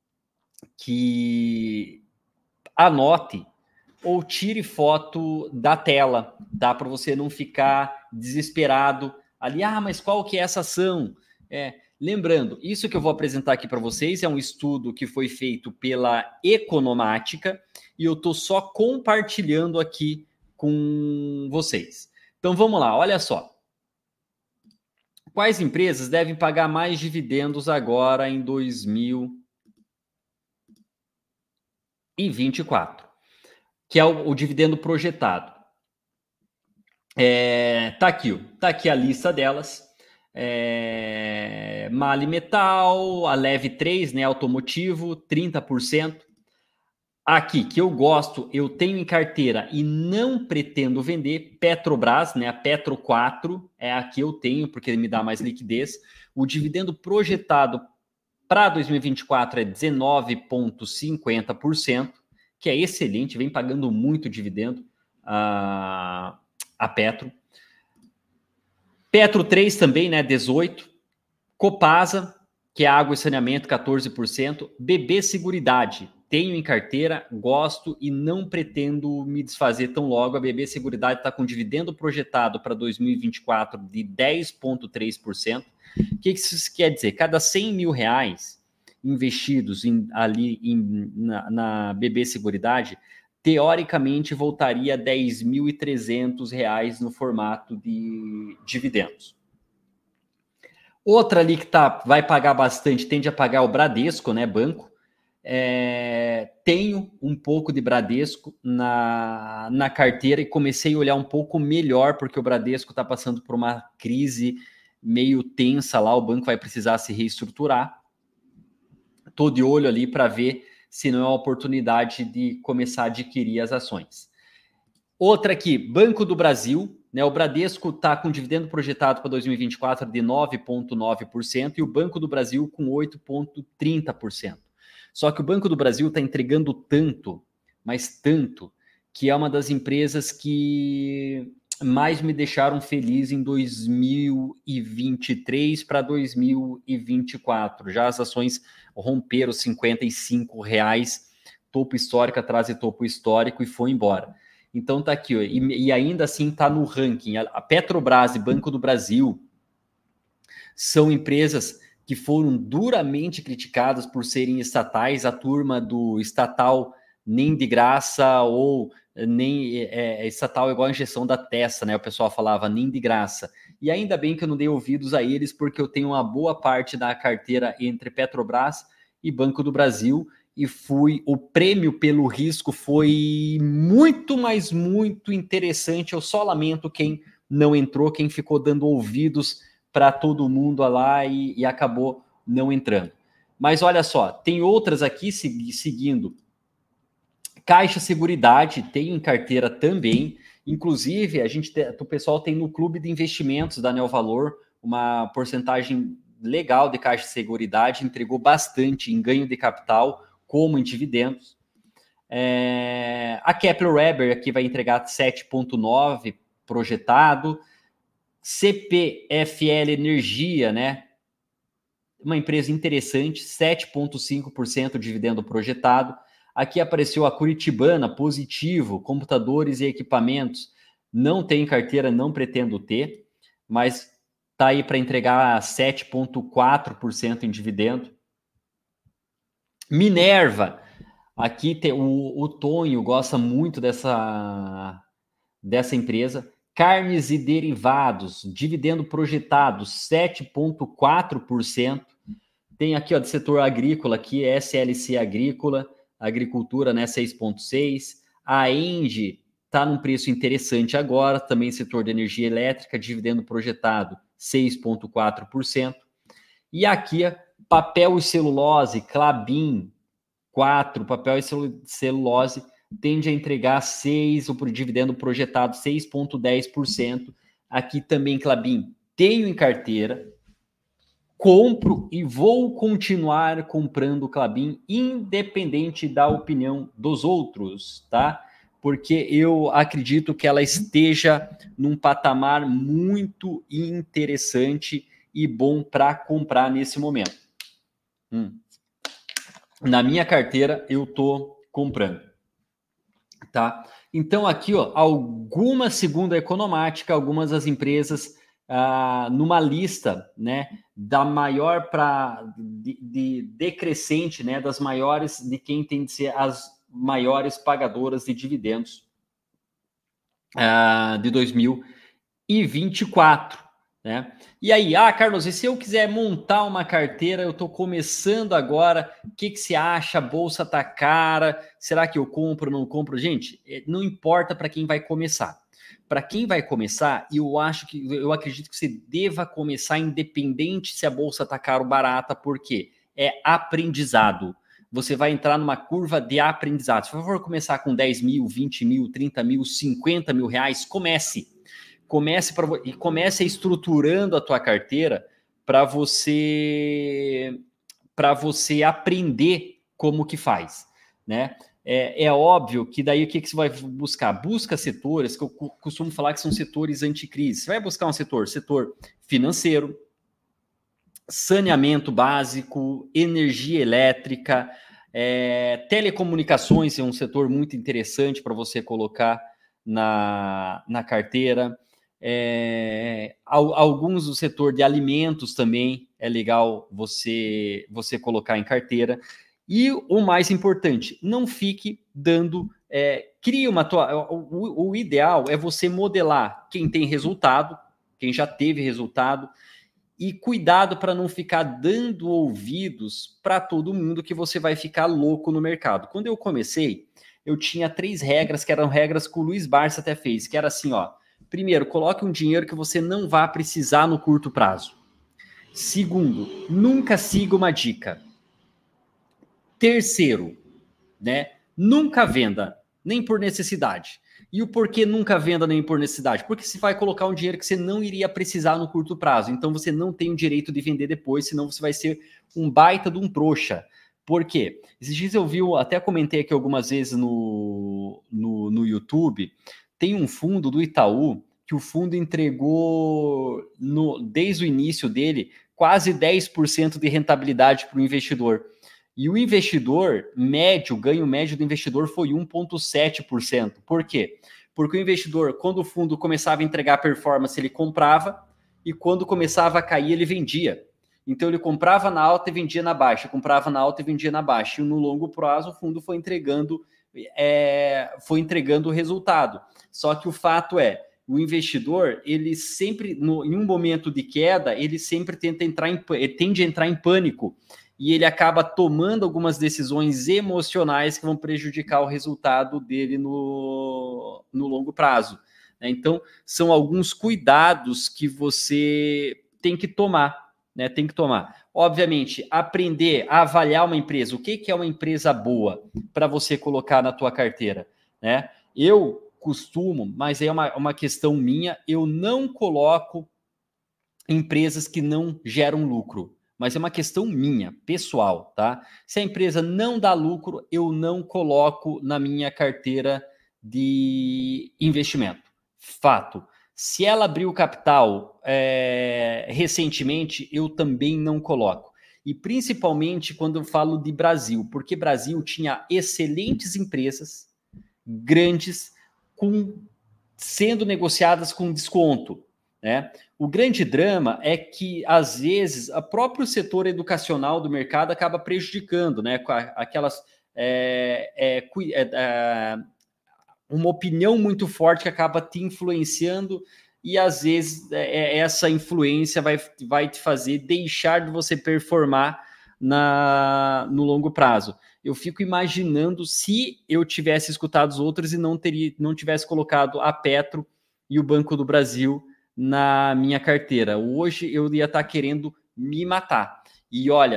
que anote ou tire foto da tela, tá? Para você não ficar desesperado ali. Ah, mas qual que é essa ação? É, lembrando, isso que eu vou apresentar aqui para vocês é um estudo que foi feito pela Economática e eu estou só compartilhando aqui com vocês. Então vamos lá, olha só. Quais empresas devem pagar mais dividendos agora em dois mil e vinte e quatro? Que é o, o dividendo projetado. É, tá aqui, tá aqui a lista delas. É, Mali Metal, a Leve três, né, automotivo, trinta por cento. Aqui, que eu gosto, eu tenho em carteira e não pretendo vender, Petrobras, né, a Petro quatro, é a que eu tenho, porque me dá mais liquidez. O dividendo projetado para dois mil e vinte e quatro é dezenove vírgula cinquenta por cento. Que é excelente, vem pagando muito dividendo a, a Petro. Petro três também, né, dezoito. Copasa, que é água e saneamento, quatorze por cento. B B Seguridade, tenho em carteira, gosto e não pretendo me desfazer tão logo. A B B Seguridade está com dividendo projetado para dois mil e vinte e quatro de dez vírgula três por cento. O que isso quer dizer? Cada cem mil reais investidos em, ali em, na, na B B Seguridade, teoricamente voltaria dez mil e trezentos reais no formato de dividendos. Outra ali que tá, vai pagar bastante, tende a pagar o Bradesco, né, banco. É, tenho um pouco de Bradesco na, na carteira e comecei a olhar um pouco melhor, porque o Bradesco está passando por uma crise meio tensa lá, o banco vai precisar se reestruturar. Estou de olho ali para ver se não é uma oportunidade de começar a adquirir as ações. Outra aqui, Banco do Brasil, né? O Bradesco está com dividendo projetado para dois mil e vinte e quatro de nove vírgula nove por cento e o Banco do Brasil com oito vírgula trinta por cento. Só que o Banco do Brasil está entregando tanto, mas tanto, que é uma das empresas que mais me deixaram feliz em dois mil e vinte e três para dois mil e vinte e quatro. Já as ações romperam cinquenta e cinco reais, topo histórico atrás de topo histórico e foi embora. Então tá aqui, ó, e, e ainda assim tá no ranking. A Petrobras e Banco do Brasil são empresas que foram duramente criticadas por serem estatais. A turma do estatal nem de graça ou nem é, estatal igual a injeção da testa, né? O pessoal falava nem de graça. E ainda bem que eu não dei ouvidos a eles, porque eu tenho uma boa parte da carteira entre Petrobras e Banco do Brasil e fui, o prêmio pelo risco foi muito, mas muito interessante. Eu só lamento quem não entrou, quem ficou dando ouvidos para todo mundo lá e, e acabou não entrando. Mas olha só, tem outras aqui seguindo. Caixa Seguridade tem em carteira também. Inclusive, a gente tem, o pessoal tem no clube de investimentos da Neovalor uma porcentagem legal de Caixa Seguridade, entregou bastante em ganho de capital, como em dividendos. É, a Kepler Weber aqui vai entregar sete vírgula nove projetado. C P F L Energia, né? Uma empresa interessante, sete vírgula cinco por cento dividendo projetado. Aqui apareceu a Curitibana, positivo, computadores e equipamentos. Não tem carteira, não pretendo ter, mas tá aí para entregar sete vírgula quatro por cento em dividendo. Minerva, aqui tem, o, o Tonho gosta muito dessa, dessa empresa. Carnes e derivados, dividendo projetado, sete vírgula quatro por cento. Tem aqui, ó, do setor agrícola, aqui, S L C Agrícola, agricultura, né, seis vírgula seis. A Engie está num preço interessante agora, também setor de energia elétrica, dividendo projetado, seis vírgula quatro por cento. E aqui, papel e celulose, Klabin, quatro, papel e celulose tende a entregar seis, o dividendo projetado seis vírgula dez por cento. Aqui também, Klabin, tenho em carteira, compro e vou continuar comprando Klabin, independente da opinião dos outros, tá? Porque eu acredito que ela esteja num patamar muito interessante e bom para comprar nesse momento. Hum. Na minha carteira, eu tô comprando. Tá? Então, aqui, ó, alguma segunda economática, algumas das empresas ah, numa lista, né, da maior para de, de decrescente, né, das maiores, de quem tem de ser as maiores pagadoras de dividendos ah, de dois mil e vinte e quatro. Né? E aí, ah, Carlos, e se eu quiser montar uma carteira, eu estou começando agora, o que, que você acha? A bolsa tá cara, será que eu compro ou não compro? Gente, não importa para quem vai começar. Para quem vai começar, eu acho que eu acredito que você deva começar independente se a bolsa tá cara ou barata, porque é aprendizado. Você vai entrar numa curva de aprendizado. Se for começar com dez mil, vinte mil, trinta mil, cinquenta mil reais, comece. Comece, pra, e comece estruturando a tua carteira para você para você aprender como que faz, né? É, é óbvio que daí o que, que você vai buscar? Busca setores que eu costumo falar que são setores anticrise. Você vai buscar um setor, setor financeiro, saneamento básico, energia elétrica, é, telecomunicações é um setor muito interessante para você colocar na, na carteira. É, alguns do setor de alimentos também é legal você, você colocar em carteira. E o mais importante, não fique dando... É, crie uma... O, o ideal é você modelar quem tem resultado, quem já teve resultado, e cuidado para não ficar dando ouvidos para todo mundo que você vai ficar louco no mercado. Quando eu comecei, eu tinha três regras, que eram regras que o Luiz Barça até fez, que era assim, ó. Primeiro, coloque um dinheiro que você não vá precisar no curto prazo. Segundo, nunca siga uma dica. Terceiro, né? Nunca venda, nem por necessidade. E o porquê nunca venda nem por necessidade? Porque você vai colocar um dinheiro que você não iria precisar no curto prazo. Então você não tem o direito de vender depois, senão você vai ser um baita de um trouxa. Por quê? Esses dias eu vi, até comentei aqui algumas vezes no, no, no YouTube, tem um fundo do Itaú que o fundo entregou, no, desde o início dele, quase dez por cento de rentabilidade para o investidor. E o investidor médio, o ganho médio do investidor foi um vírgula sete por cento. Por quê? Porque o investidor, quando o fundo começava a entregar performance, ele comprava, e quando começava a cair, ele vendia. Então ele comprava na alta e vendia na baixa, comprava na alta e vendia na baixa. E no longo prazo o fundo foi entregando, é, foi entregando o resultado. Só que o fato é, o investidor, ele sempre, no, em um momento de queda, ele sempre tenta entrar em, ele tende a entrar em pânico. E ele acaba tomando algumas decisões emocionais que vão prejudicar o resultado dele no, no longo prazo. Né? Então, são alguns cuidados que você tem que tomar. Né? Tem que tomar. Obviamente, aprender a avaliar uma empresa. O que, que é uma empresa boa para você colocar na tua carteira? Né? Eu costumo, mas é uma, uma questão minha, eu não coloco empresas que não geram lucro. Mas é uma questão minha, pessoal, tá? Se a empresa não dá lucro, eu não coloco na minha carteira de investimento. Fato. Se ela abriu capital é, recentemente, eu também não coloco. E principalmente quando eu falo de Brasil, porque Brasil tinha excelentes empresas, grandes, com, sendo negociadas com desconto. Né? O grande drama é que, às vezes, o próprio setor educacional do mercado acaba prejudicando, né? Com aquelas é, é, é, uma opinião muito forte que acaba te influenciando e, às vezes, é, essa influência vai, vai te fazer deixar de você performar na, no longo prazo. Eu fico imaginando se eu tivesse escutado os outros e não, teria, não tivesse colocado a Petro e o Banco do Brasil na minha carteira. Hoje eu ia estar querendo me matar. E olha,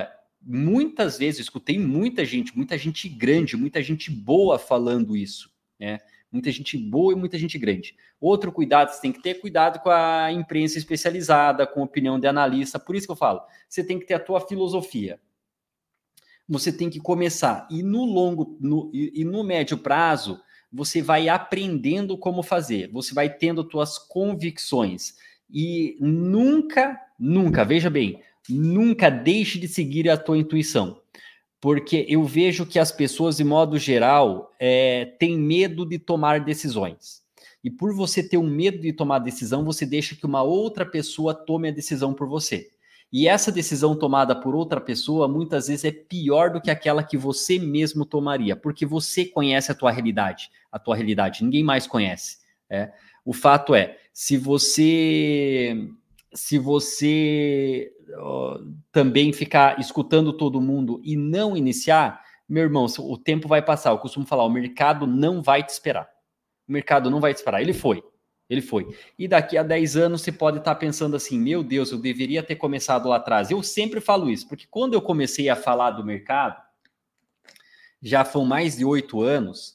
muitas vezes, eu escutei muita gente, muita gente grande, muita gente boa falando isso, né? Muita gente boa e muita gente grande. Outro cuidado que você tem que ter, cuidado com a imprensa especializada, com a opinião de analista. Por isso que eu falo, você tem que ter a tua filosofia. Você tem que começar. E no longo, no, e, e no médio prazo, você vai aprendendo como fazer. Você vai tendo tuas convicções. E nunca, nunca, veja bem, nunca deixe de seguir a tua intuição. Porque eu vejo que as pessoas, de modo geral, é, têm medo de tomar decisões. E por você ter um medo de tomar decisão, você deixa que uma outra pessoa tome a decisão por você. E essa decisão tomada por outra pessoa, muitas vezes, é pior do que aquela que você mesmo tomaria, porque você conhece a tua realidade, a tua realidade, ninguém mais conhece. É. O fato é, se você... Se você uh, também ficar escutando todo mundo e não iniciar, meu irmão, o tempo vai passar. Eu costumo falar, o mercado não vai te esperar. O mercado não vai te esperar. Ele foi. Ele foi. E daqui a dez anos você pode estar pensando assim, meu Deus, eu deveria ter começado lá atrás. Eu sempre falo isso, porque quando eu comecei a falar do mercado, já foram mais de oito anos,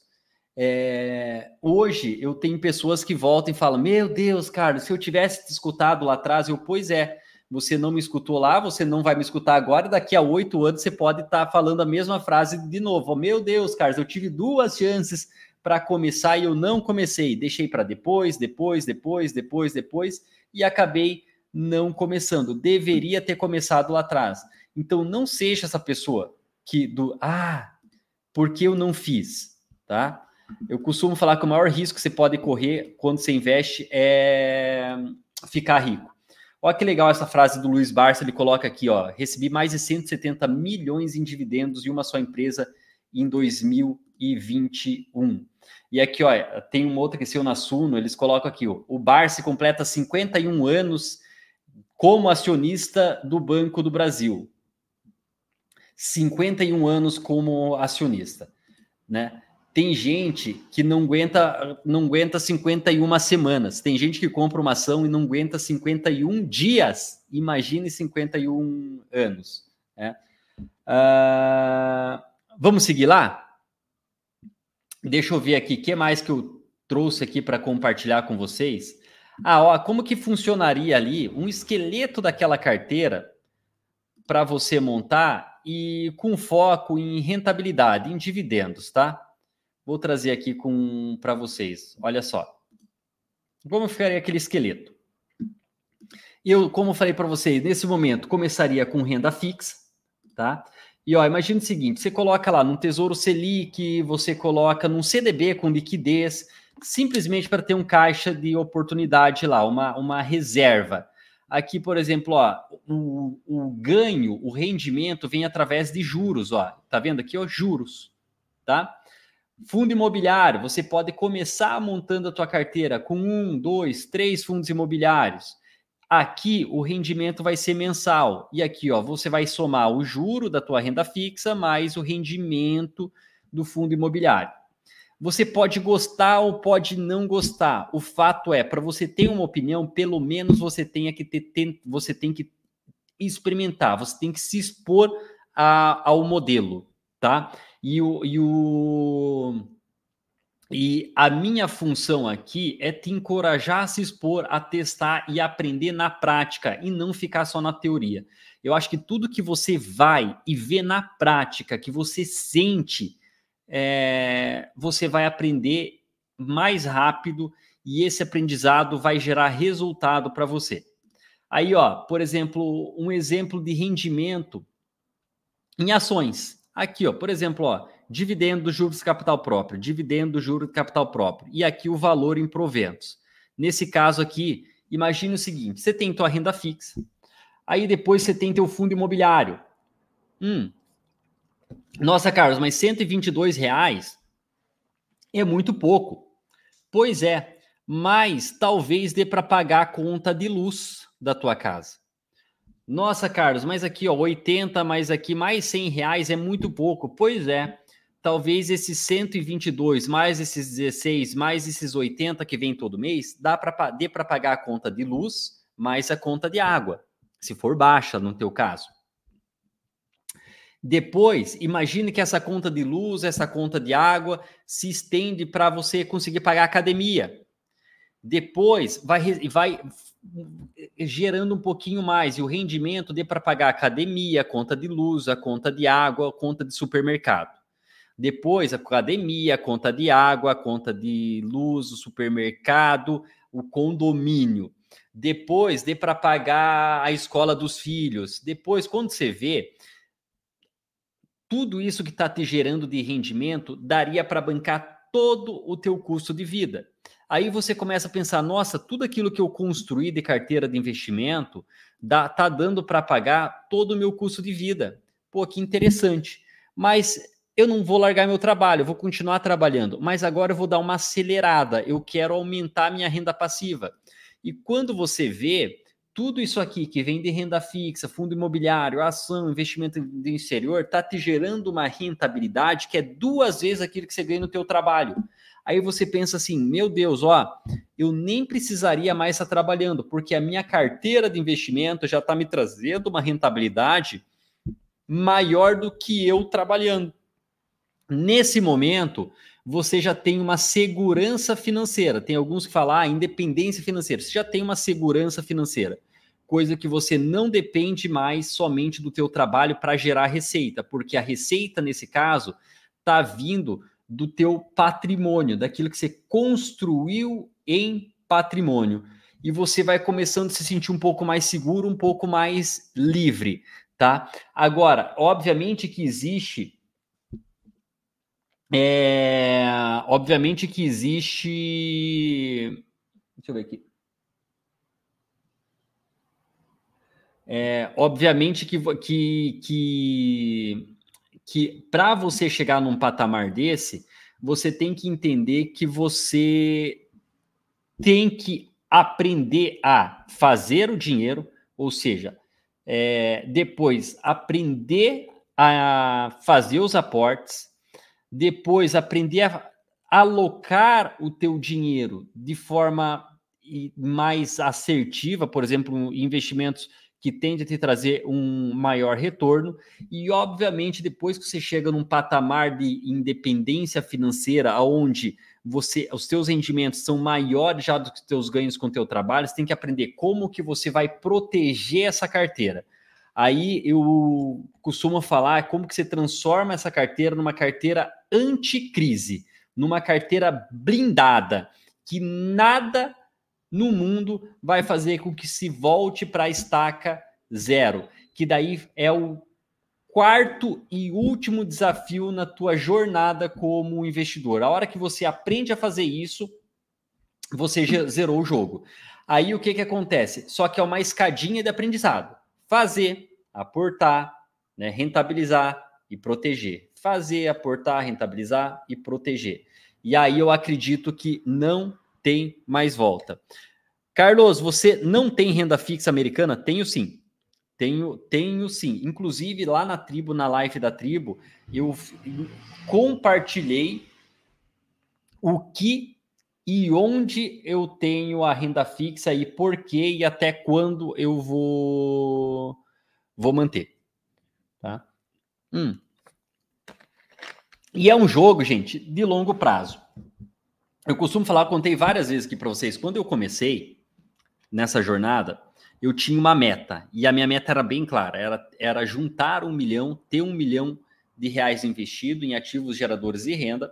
É, hoje eu tenho pessoas que voltam e falam, meu Deus, Carlos, se eu tivesse te escutado lá atrás, eu, pois é, você não me escutou lá, você não vai me escutar agora, daqui a oito anos você pode estar tá falando a mesma frase de novo, meu Deus, Carlos, eu tive duas chances para começar e eu não comecei, deixei para depois, depois, depois, depois, depois, e acabei não começando, deveria ter começado lá atrás. Então não seja essa pessoa que do, ah, porque eu não fiz, tá? Eu costumo falar que o maior risco que você pode correr quando você investe é ficar rico. Olha que legal essa frase do Luiz Barça, ele coloca aqui, ó, recebi mais de cento e setenta milhões em dividendos em uma só empresa em dois mil e vinte e um. E aqui, ó, tem uma outra que saiu na Suno, eles colocam aqui, ó, o Barça completa cinquenta e um anos como acionista do Banco do Brasil. cinquenta e um anos como acionista, né? Tem gente que não aguenta, não aguenta cinquenta e uma semanas. Tem gente que compra uma ação e não aguenta cinquenta e um dias. Imagine cinquenta e um anos. Né? Uh, vamos seguir lá? Deixa eu ver aqui. O que mais que eu trouxe aqui para compartilhar com vocês? Ah, ó, como que funcionaria ali um esqueleto daquela carteira para você montar e com foco em rentabilidade, em dividendos, tá? Vou trazer aqui para vocês. Olha só. Como ficaria aquele esqueleto? Eu, como falei para vocês, nesse momento começaria com renda fixa, tá? E ó, imagine o seguinte: você coloca lá num Tesouro Selic, você coloca num C D B com liquidez, simplesmente para ter um caixa de oportunidade lá, uma, uma reserva. Aqui, por exemplo, ó, o, o ganho, o rendimento vem através de juros, ó. Tá vendo aqui, ó, juros, tá? Fundo imobiliário, você pode começar montando a tua carteira com um, dois, três fundos imobiliários. Aqui o rendimento vai ser mensal. E aqui, ó, você vai somar o juro da tua renda fixa mais o rendimento do fundo imobiliário. Você pode gostar ou pode não gostar. O fato é, para você ter uma opinião, pelo menos você tem que ter, tem, você tem que experimentar, você tem que se expor a, ao modelo, tá? E, o, e, o, e a minha função aqui é te encorajar a se expor, a testar e aprender na prática e não ficar só na teoria. Eu acho que tudo que você vai e vê na prática, que você sente, é, você vai aprender mais rápido e esse aprendizado vai gerar resultado para você. Aí, ó, por exemplo, um exemplo de rendimento em ações. Aqui, ó, por exemplo, ó, dividendo do juros de capital próprio, dividendo do juro de capital próprio. E aqui o valor em proventos. Nesse caso aqui, imagine o seguinte, você tem tua renda fixa, aí depois você tem teu fundo imobiliário. Hum, nossa, Carlos, mas cento e vinte e dois reais é muito pouco. Pois é, mas talvez dê para pagar a conta de luz da tua casa. Nossa, Carlos, mas aqui, ó, oitenta, mas aqui mais cem reais é muito pouco. Pois é, talvez esses cento e vinte e dois, mais esses dezesseis, mais esses oitenta que vem todo mês, dá pra, dê para pagar a conta de luz, mais a conta de água, se for baixa no teu caso. Depois, imagine que essa conta de luz, essa conta de água se estende para você conseguir pagar a academia. Depois, vai, vai gerando um pouquinho mais e o rendimento dê para pagar a academia, a conta de luz, a conta de água, a conta de supermercado. Depois, a academia, a conta de água, a conta de luz, o supermercado, o condomínio. Depois, dê para pagar a escola dos filhos. Depois, quando você vê, tudo isso que está te gerando de rendimento daria para bancar todo o teu custo de vida. Aí você começa a pensar, nossa, tudo aquilo que eu construí de carteira de investimento dá, tá dando para pagar todo o meu custo de vida. Pô, que interessante. Mas eu não vou largar meu trabalho, eu vou continuar trabalhando, mas agora eu vou dar uma acelerada, eu quero aumentar a minha renda passiva. E quando você vê tudo isso aqui que vem de renda fixa, fundo imobiliário, ação, investimento do exterior, está te gerando uma rentabilidade que é duas vezes aquilo que você ganha no teu trabalho. Aí você pensa assim, meu Deus, ó, eu nem precisaria mais estar trabalhando, porque a minha carteira de investimento já está me trazendo uma rentabilidade maior do que eu trabalhando. Nesse momento, você já tem uma segurança financeira. Tem alguns que falam, ah, independência financeira. Você já tem uma segurança financeira, coisa que você não depende mais somente do teu trabalho para gerar receita, porque a receita, nesse caso, está vindo do teu patrimônio, daquilo que você construiu em patrimônio. E você vai começando a se sentir um pouco mais seguro, um pouco mais livre, tá? Agora, obviamente que existe... É, obviamente que existe... Deixa eu ver aqui. É, obviamente que, que, que, que para você chegar num patamar desse, você tem que entender que você tem que aprender a fazer o dinheiro, ou seja, é, depois aprender a fazer os aportes, depois aprender a alocar o teu dinheiro de forma mais assertiva, por exemplo, investimentos que tendem a te trazer um maior retorno, e obviamente depois que você chega num patamar de independência financeira, onde você, os teus rendimentos são maiores já do que os teus ganhos com o teu trabalho, você tem que aprender como que você vai proteger essa carteira. Aí eu costumo falar como que você transforma essa carteira numa carteira anticrise, numa carteira blindada, que nada no mundo vai fazer com que se volte para a estaca zero, que daí é o quarto e último desafio na tua jornada como investidor. A hora que você aprende a fazer isso, você zerou o jogo. Aí o que que acontece? Só que é uma escadinha de aprendizado. Fazer, aportar, né, rentabilizar e proteger. Fazer, aportar, rentabilizar e proteger. E aí eu acredito que não tem mais volta. Carlos, você não tem renda fixa americana? Tenho sim. Tenho, tenho sim. Inclusive, lá na tribo, na live da tribo, eu compartilhei o que e onde eu tenho a renda fixa e por que e até quando eu vou, vou manter. Tá? Hum. E é um jogo, gente, de longo prazo. Eu costumo falar, contei várias vezes aqui para vocês, quando eu comecei nessa jornada, eu tinha uma meta, e a minha meta era bem clara, era, era juntar um milhão, ter um milhão de reais investido em ativos geradores de renda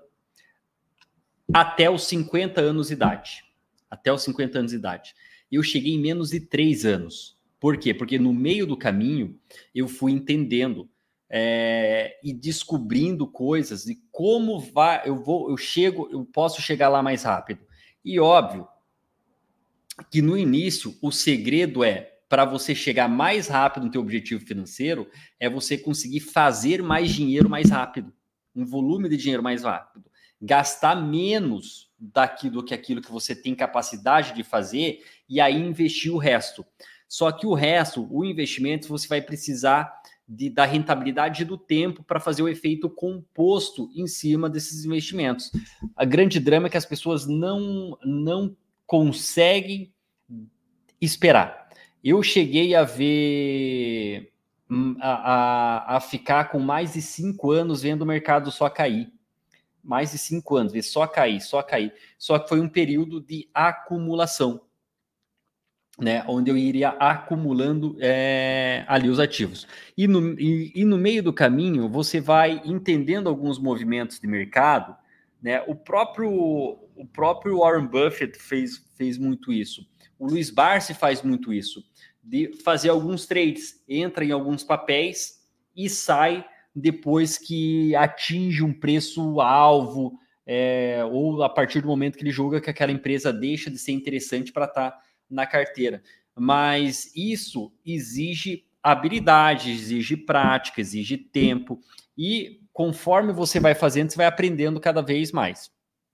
até os cinquenta anos de idade. Até os cinquenta anos de idade. Eu cheguei em menos de três anos. Por quê? Porque no meio do caminho, eu fui entendendo é, e descobrindo coisas de como vai, eu vou, eu chego, eu posso chegar lá mais rápido. E óbvio que no início o segredo é para você chegar mais rápido no teu objetivo financeiro é você conseguir fazer mais dinheiro mais rápido, um volume de dinheiro mais rápido, gastar menos daquilo que aquilo que você tem capacidade de fazer e aí investir o resto. Só que o resto, o investimento, você vai precisar de, da rentabilidade do tempo para fazer o efeito composto em cima desses investimentos. A grande drama é que as pessoas não, não conseguem esperar. Eu cheguei a ver a, a, a ficar com mais de cinco anos vendo o mercado só cair. Mais de cinco anos, ver só cair, só cair. Só que foi um período de acumulação, né? Onde eu iria acumulando é, ali os ativos. E no, e, e no meio do caminho, você vai entendendo alguns movimentos de mercado, né? O próprio, o próprio Warren Buffett fez, fez muito isso. O Luiz Barsi faz muito isso. De fazer alguns trades, entra em alguns papéis e sai depois que atinge um preço-alvo, é, ou a partir do momento que ele julga que aquela empresa deixa de ser interessante para estar tá na carteira. Mas isso exige habilidade, exige prática, exige tempo. E conforme você vai fazendo, você vai aprendendo cada vez mais.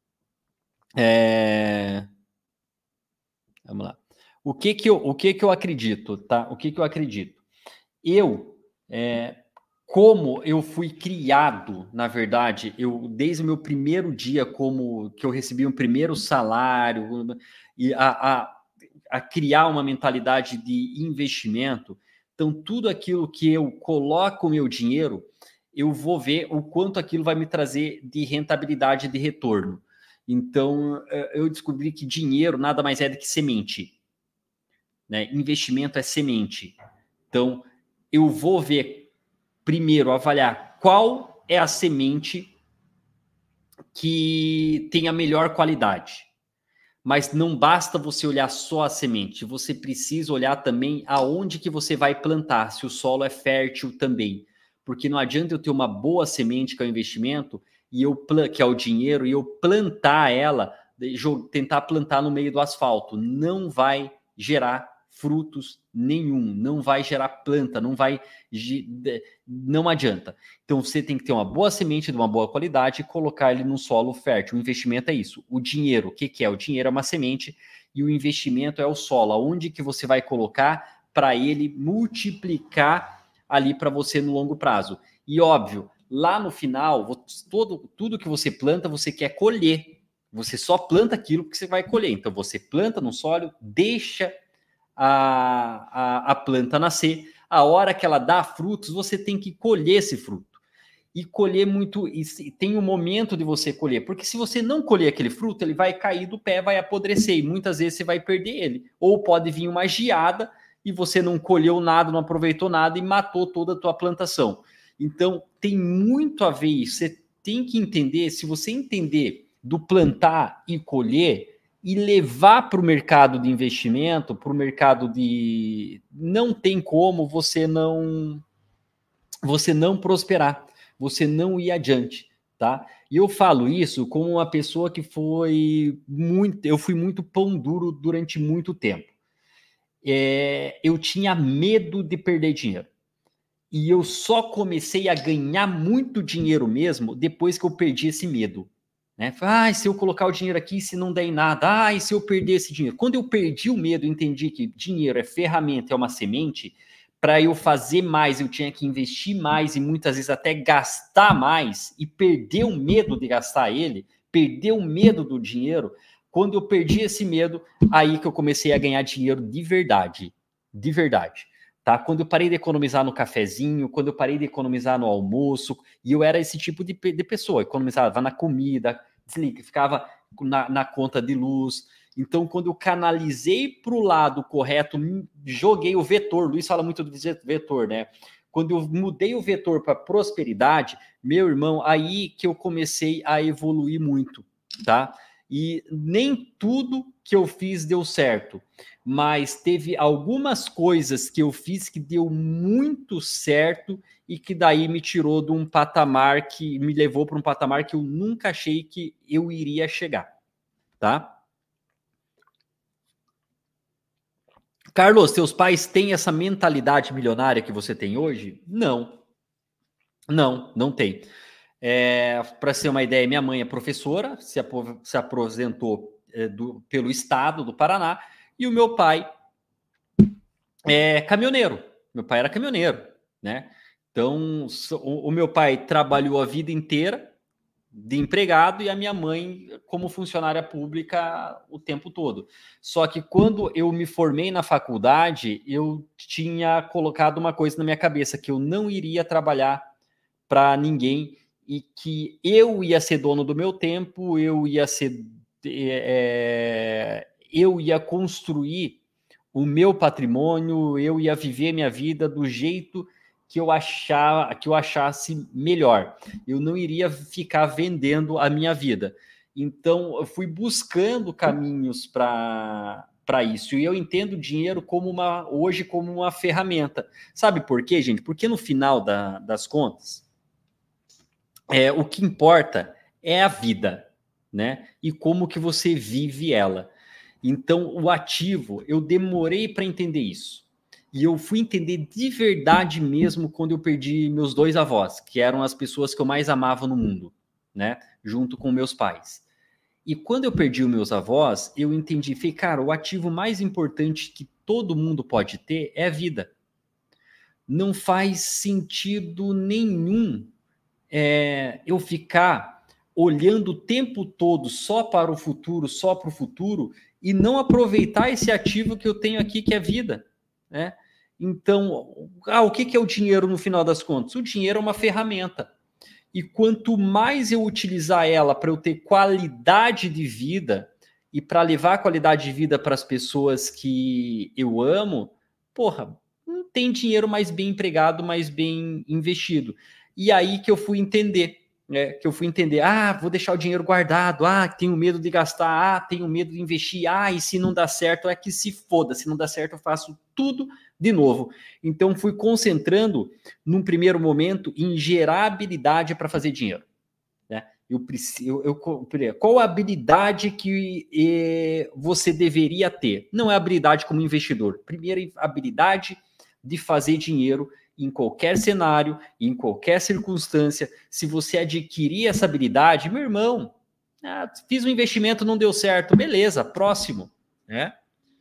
É... Vamos lá. O que que eu, o que que eu acredito, tá? O que que eu acredito? Eu, é, como eu fui criado, na verdade, eu desde o meu primeiro dia, como que eu recebi um primeiro salário, e a, a, a criar uma mentalidade de investimento, então tudo aquilo que eu coloco o meu dinheiro, eu vou ver o quanto aquilo vai me trazer de rentabilidade, de retorno. Então, eu descobri que dinheiro nada mais é do que semente. Né? Investimento é semente. Então, eu vou ver, primeiro, avaliar qual é a semente que tem a melhor qualidade. Mas não basta você olhar só a semente, você precisa olhar também aonde que você vai plantar, se o solo é fértil também. Porque não adianta eu ter uma boa semente, que é o investimento, e eu que é o dinheiro, e eu plantar ela, tentar plantar no meio do asfalto. Não vai gerar frutos nenhum, não vai gerar planta, não vai, não adianta. Então você tem que ter uma boa semente de uma boa qualidade e colocar ele num solo fértil. O investimento é isso. O dinheiro, o que, que é? O dinheiro é uma semente e o investimento é o solo, aonde que você vai colocar para ele multiplicar ali para você no longo prazo. E óbvio, lá no final, todo, tudo que você planta, você quer colher. Você só planta aquilo que você vai colher. Então você planta no solo, deixa A, a, a planta nascer, a hora que ela dá frutos, você tem que colher esse fruto. E colher muito, e tem um momento de você colher, porque se você não colher aquele fruto, ele vai cair do pé, vai apodrecer, e muitas vezes você vai perder ele. Ou pode vir uma geada e você não colheu nada, não aproveitou nada e matou toda a tua plantação. Então, tem muito a ver isso. Você tem que entender, se você entender do plantar e colher, e levar para o mercado de investimento, para o mercado de... Não tem como você não você não prosperar, você não ir adiante, tá? E eu falo isso como uma pessoa que foi muito... Eu fui muito pão duro durante muito tempo. É, eu tinha medo de perder dinheiro. E eu só comecei a ganhar muito dinheiro mesmo depois que eu perdi esse medo. Né? Ah, se eu colocar o dinheiro aqui, se não der em nada, ah, e se eu perder esse dinheiro? Quando eu perdi o medo, entendi que dinheiro é ferramenta, é uma semente, para eu fazer mais, eu tinha que investir mais e muitas vezes até gastar mais e perder o medo de gastar ele, perder o medo do dinheiro. Quando eu perdi esse medo, aí que eu comecei a ganhar dinheiro de verdade, de verdade. Tá? Quando eu parei de economizar no cafezinho, quando eu parei de economizar no almoço, e eu era esse tipo de, de pessoa, economizava na comida, desliga, ficava na, na conta de luz. Então, quando eu canalizei para o lado correto, joguei o vetor, o Luiz fala muito do vetor, né? Quando eu mudei o vetor para prosperidade, meu irmão, aí que eu comecei a evoluir muito, tá? E nem tudo que eu fiz deu certo, mas teve algumas coisas que eu fiz que deu muito certo e que daí me tirou de um patamar que me levou para um patamar que eu nunca achei que eu iria chegar, tá? Carlos, seus pais têm essa mentalidade milionária que você tem hoje? Não. Não, não tem. É, para ser uma ideia, minha mãe é professora, se, apo, se aposentou é, do, pelo estado do Paraná, e o meu pai é caminhoneiro. Meu pai era caminhoneiro, né? Então, o, o meu pai trabalhou a vida inteira, de empregado e a minha mãe como funcionária pública o tempo todo. Só que quando eu me formei na faculdade, eu tinha colocado uma coisa na minha cabeça, que eu não iria trabalhar para ninguém e que eu ia ser dono do meu tempo, eu ia ser... É, eu ia construir o meu patrimônio, eu ia viver minha vida do jeito que eu, achar, que eu achasse melhor. Eu não iria ficar vendendo a minha vida. Então, eu fui buscando caminhos para para isso. E eu entendo o dinheiro como uma, hoje como uma ferramenta. Sabe por quê, gente? Porque no final da, das contas, é, o que importa é a vida, né? E como que você vive ela. Então, o ativo, eu demorei para entender isso. E eu fui entender de verdade mesmo quando eu perdi meus dois avós, que eram as pessoas que eu mais amava no mundo, né? Junto com meus pais. E quando eu perdi os meus avós, eu entendi, falei, cara, o ativo mais importante que todo mundo pode ter é a vida. Não faz sentido nenhum é, eu ficar olhando o tempo todo só para o futuro, só para o futuro, e não aproveitar esse ativo que eu tenho aqui, que é a vida, né? Então, ah, o que é o dinheiro no final das contas? O dinheiro é uma ferramenta. E quanto mais eu utilizar ela para eu ter qualidade de vida e para levar a qualidade de vida para as pessoas que eu amo, porra, não tem dinheiro mais bem empregado, mais bem investido. E aí que eu fui entender. É, que eu fui entender, ah, vou deixar o dinheiro guardado, ah, tenho medo de gastar, ah, tenho medo de investir, ah, e se não dá certo, é que se foda, se não dá certo eu faço tudo de novo. Então fui concentrando, num primeiro momento, em gerar habilidade para fazer dinheiro. Né? Eu preciso, eu, eu, qual a habilidade que eh, você deveria ter? Não é habilidade como investidor, primeiro habilidade de fazer dinheiro em qualquer cenário, em qualquer circunstância. Se você adquirir essa habilidade, meu irmão, ah, fiz um investimento, não deu certo, beleza, próximo, né?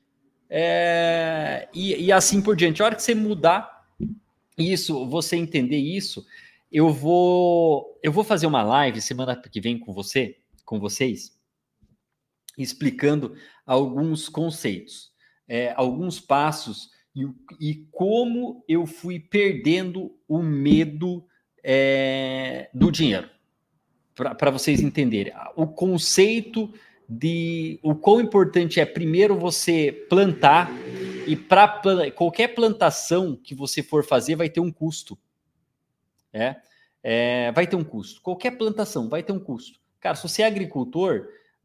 É, e, e assim por diante. A hora que você mudar isso, você entender isso, eu vou, eu vou fazer uma live semana que vem com você, com vocês, explicando alguns conceitos, é, alguns passos E, e como eu fui perdendo o medo é, do dinheiro. Para vocês entenderem. O conceito de o quão importante é, primeiro, você plantar, e para qualquer plantação que você for fazer, vai ter um custo. É? É, vai ter um custo. Qualquer plantação vai ter um custo. Cara, se você é agricultor,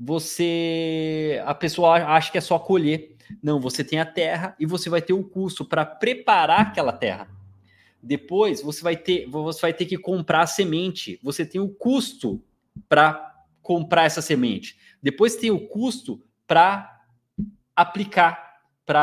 você a pessoa acha que é só colher. Não, você tem a terra e você vai ter o custo para preparar aquela terra. Depois você vai ter, você vai ter que comprar a semente. Você tem o custo para comprar essa semente. Depois tem o custo para aplicar,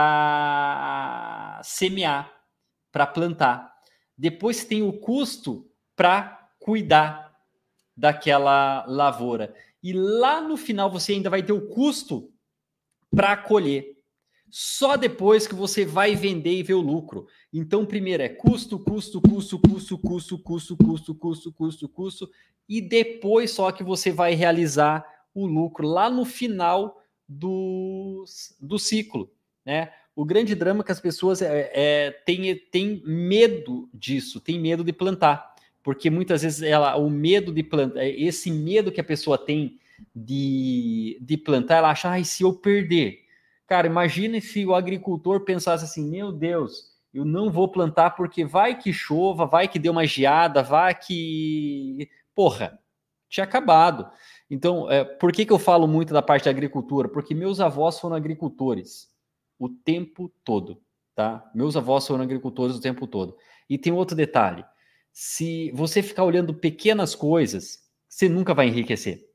para semear, para plantar. Depois tem o custo para cuidar daquela lavoura. E lá no final você ainda vai ter o custo para colher. Só depois que você vai vender e ver o lucro. Então, primeiro é custo, custo, custo, custo, custo, custo, custo, custo, custo, custo, e depois só que você vai realizar o lucro lá no final do, do ciclo, né? O grande drama é que as pessoas é, é, têm, têm medo disso, têm medo de plantar, porque muitas vezes ela, o medo de plantar, esse medo que a pessoa tem de, de plantar, ela acha, ah, se eu perder? Cara, imagine se o agricultor pensasse assim, meu Deus, eu não vou plantar porque vai que chova, vai que dê uma geada, vai que... Porra, tinha acabado. Então, é, por que, que eu falo muito da parte da agricultura? Porque meus avós foram agricultores o tempo todo, tá? Meus avós foram agricultores o tempo todo. E tem outro detalhe, se você ficar olhando pequenas coisas, você nunca vai enriquecer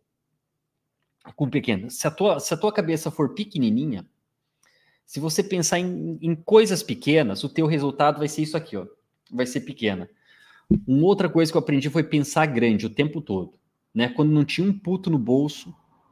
com pequenas. Se a tua, se a tua cabeça for pequenininha, se você pensar em, em coisas pequenas, o teu resultado vai ser isso aqui, ó. Vai ser pequena. Uma outra coisa que eu aprendi foi pensar grande o tempo todo, né? Quando não tinha um puto no bolso,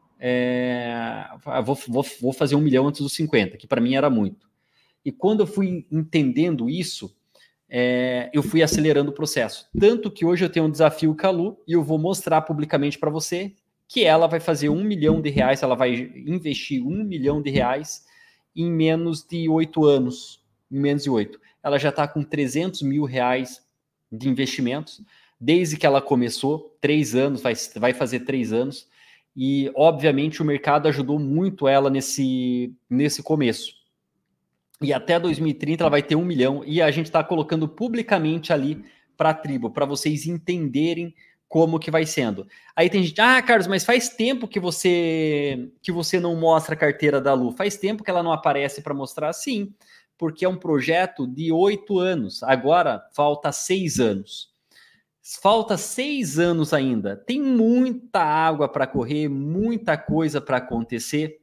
é... vou, vou, vou fazer um milhão antes dos cinquenta, que para mim era muito. E quando eu fui entendendo isso, é, eu fui acelerando o processo. Tanto que hoje eu tenho um desafio com a Lu e eu vou mostrar publicamente para você que ela vai fazer um milhão de reais, ela vai investir um milhão de reais em menos de oito anos. Em menos de oito. Ela já está com trezentos mil reais de investimentos, desde que ela começou, três anos, vai, vai fazer três anos, e obviamente o mercado ajudou muito ela nesse, nesse começo. E até dois mil e trinta ela vai ter um milhão, e a gente está colocando publicamente ali para a tribo, para vocês entenderem como que vai sendo. Aí tem gente, ah, Carlos, mas faz tempo que você que você não mostra a carteira da Lu, faz tempo que ela não aparece para mostrar, sim, porque é um projeto de oito anos, agora falta seis anos. Falta seis anos ainda, tem muita água para correr, muita coisa para acontecer,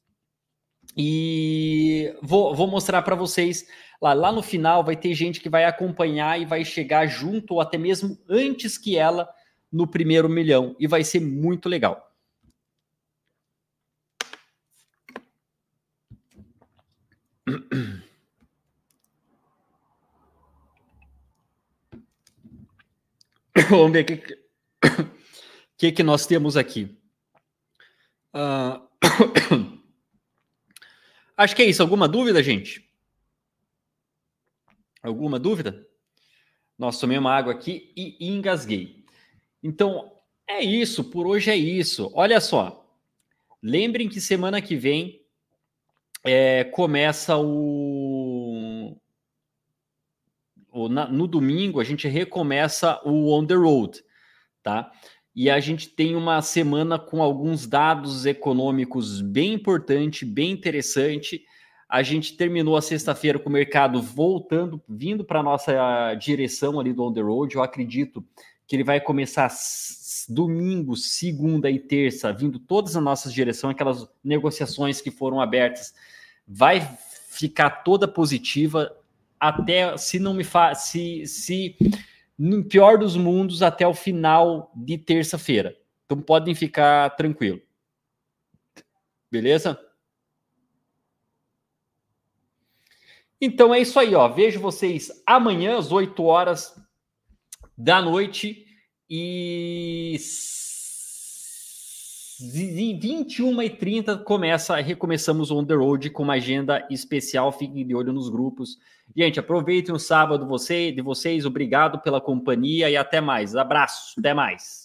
e vou, vou mostrar para vocês, lá, lá no final vai ter gente que vai acompanhar e vai chegar junto, ou até mesmo antes que ela, no primeiro milhão, e vai ser muito legal. Vamos ver o que, que, que nós temos aqui. Uh... Acho que é isso. Alguma dúvida, gente? Alguma dúvida? Nossa, tomei uma água aqui e engasguei. Então, é isso. Por hoje é isso. Olha só. Lembrem que semana que vem é, começa o... o na, no domingo, a gente recomeça o On The Road, tá? E a gente tem uma semana com alguns dados econômicos bem importante, bem interessante. A gente terminou a sexta-feira com o mercado voltando, vindo para a nossa direção ali do On The Road. Eu acredito que ele vai começar domingo, segunda e terça, vindo todas as nossas direções, aquelas negociações que foram abertas, vai ficar toda positiva até, se não me faz, se, se no pior dos mundos, até o final de terça-feira. Então podem ficar tranquilo. Beleza? Então é isso aí, ó. Vejo vocês amanhã às oito horas da noite e vinte e uma e trinta começa, recomeçamos o On The Road com uma agenda especial. Fiquem de olho nos grupos. Gente, aproveitem o sábado você, de vocês. Obrigado pela companhia e até mais. Abraço, até mais.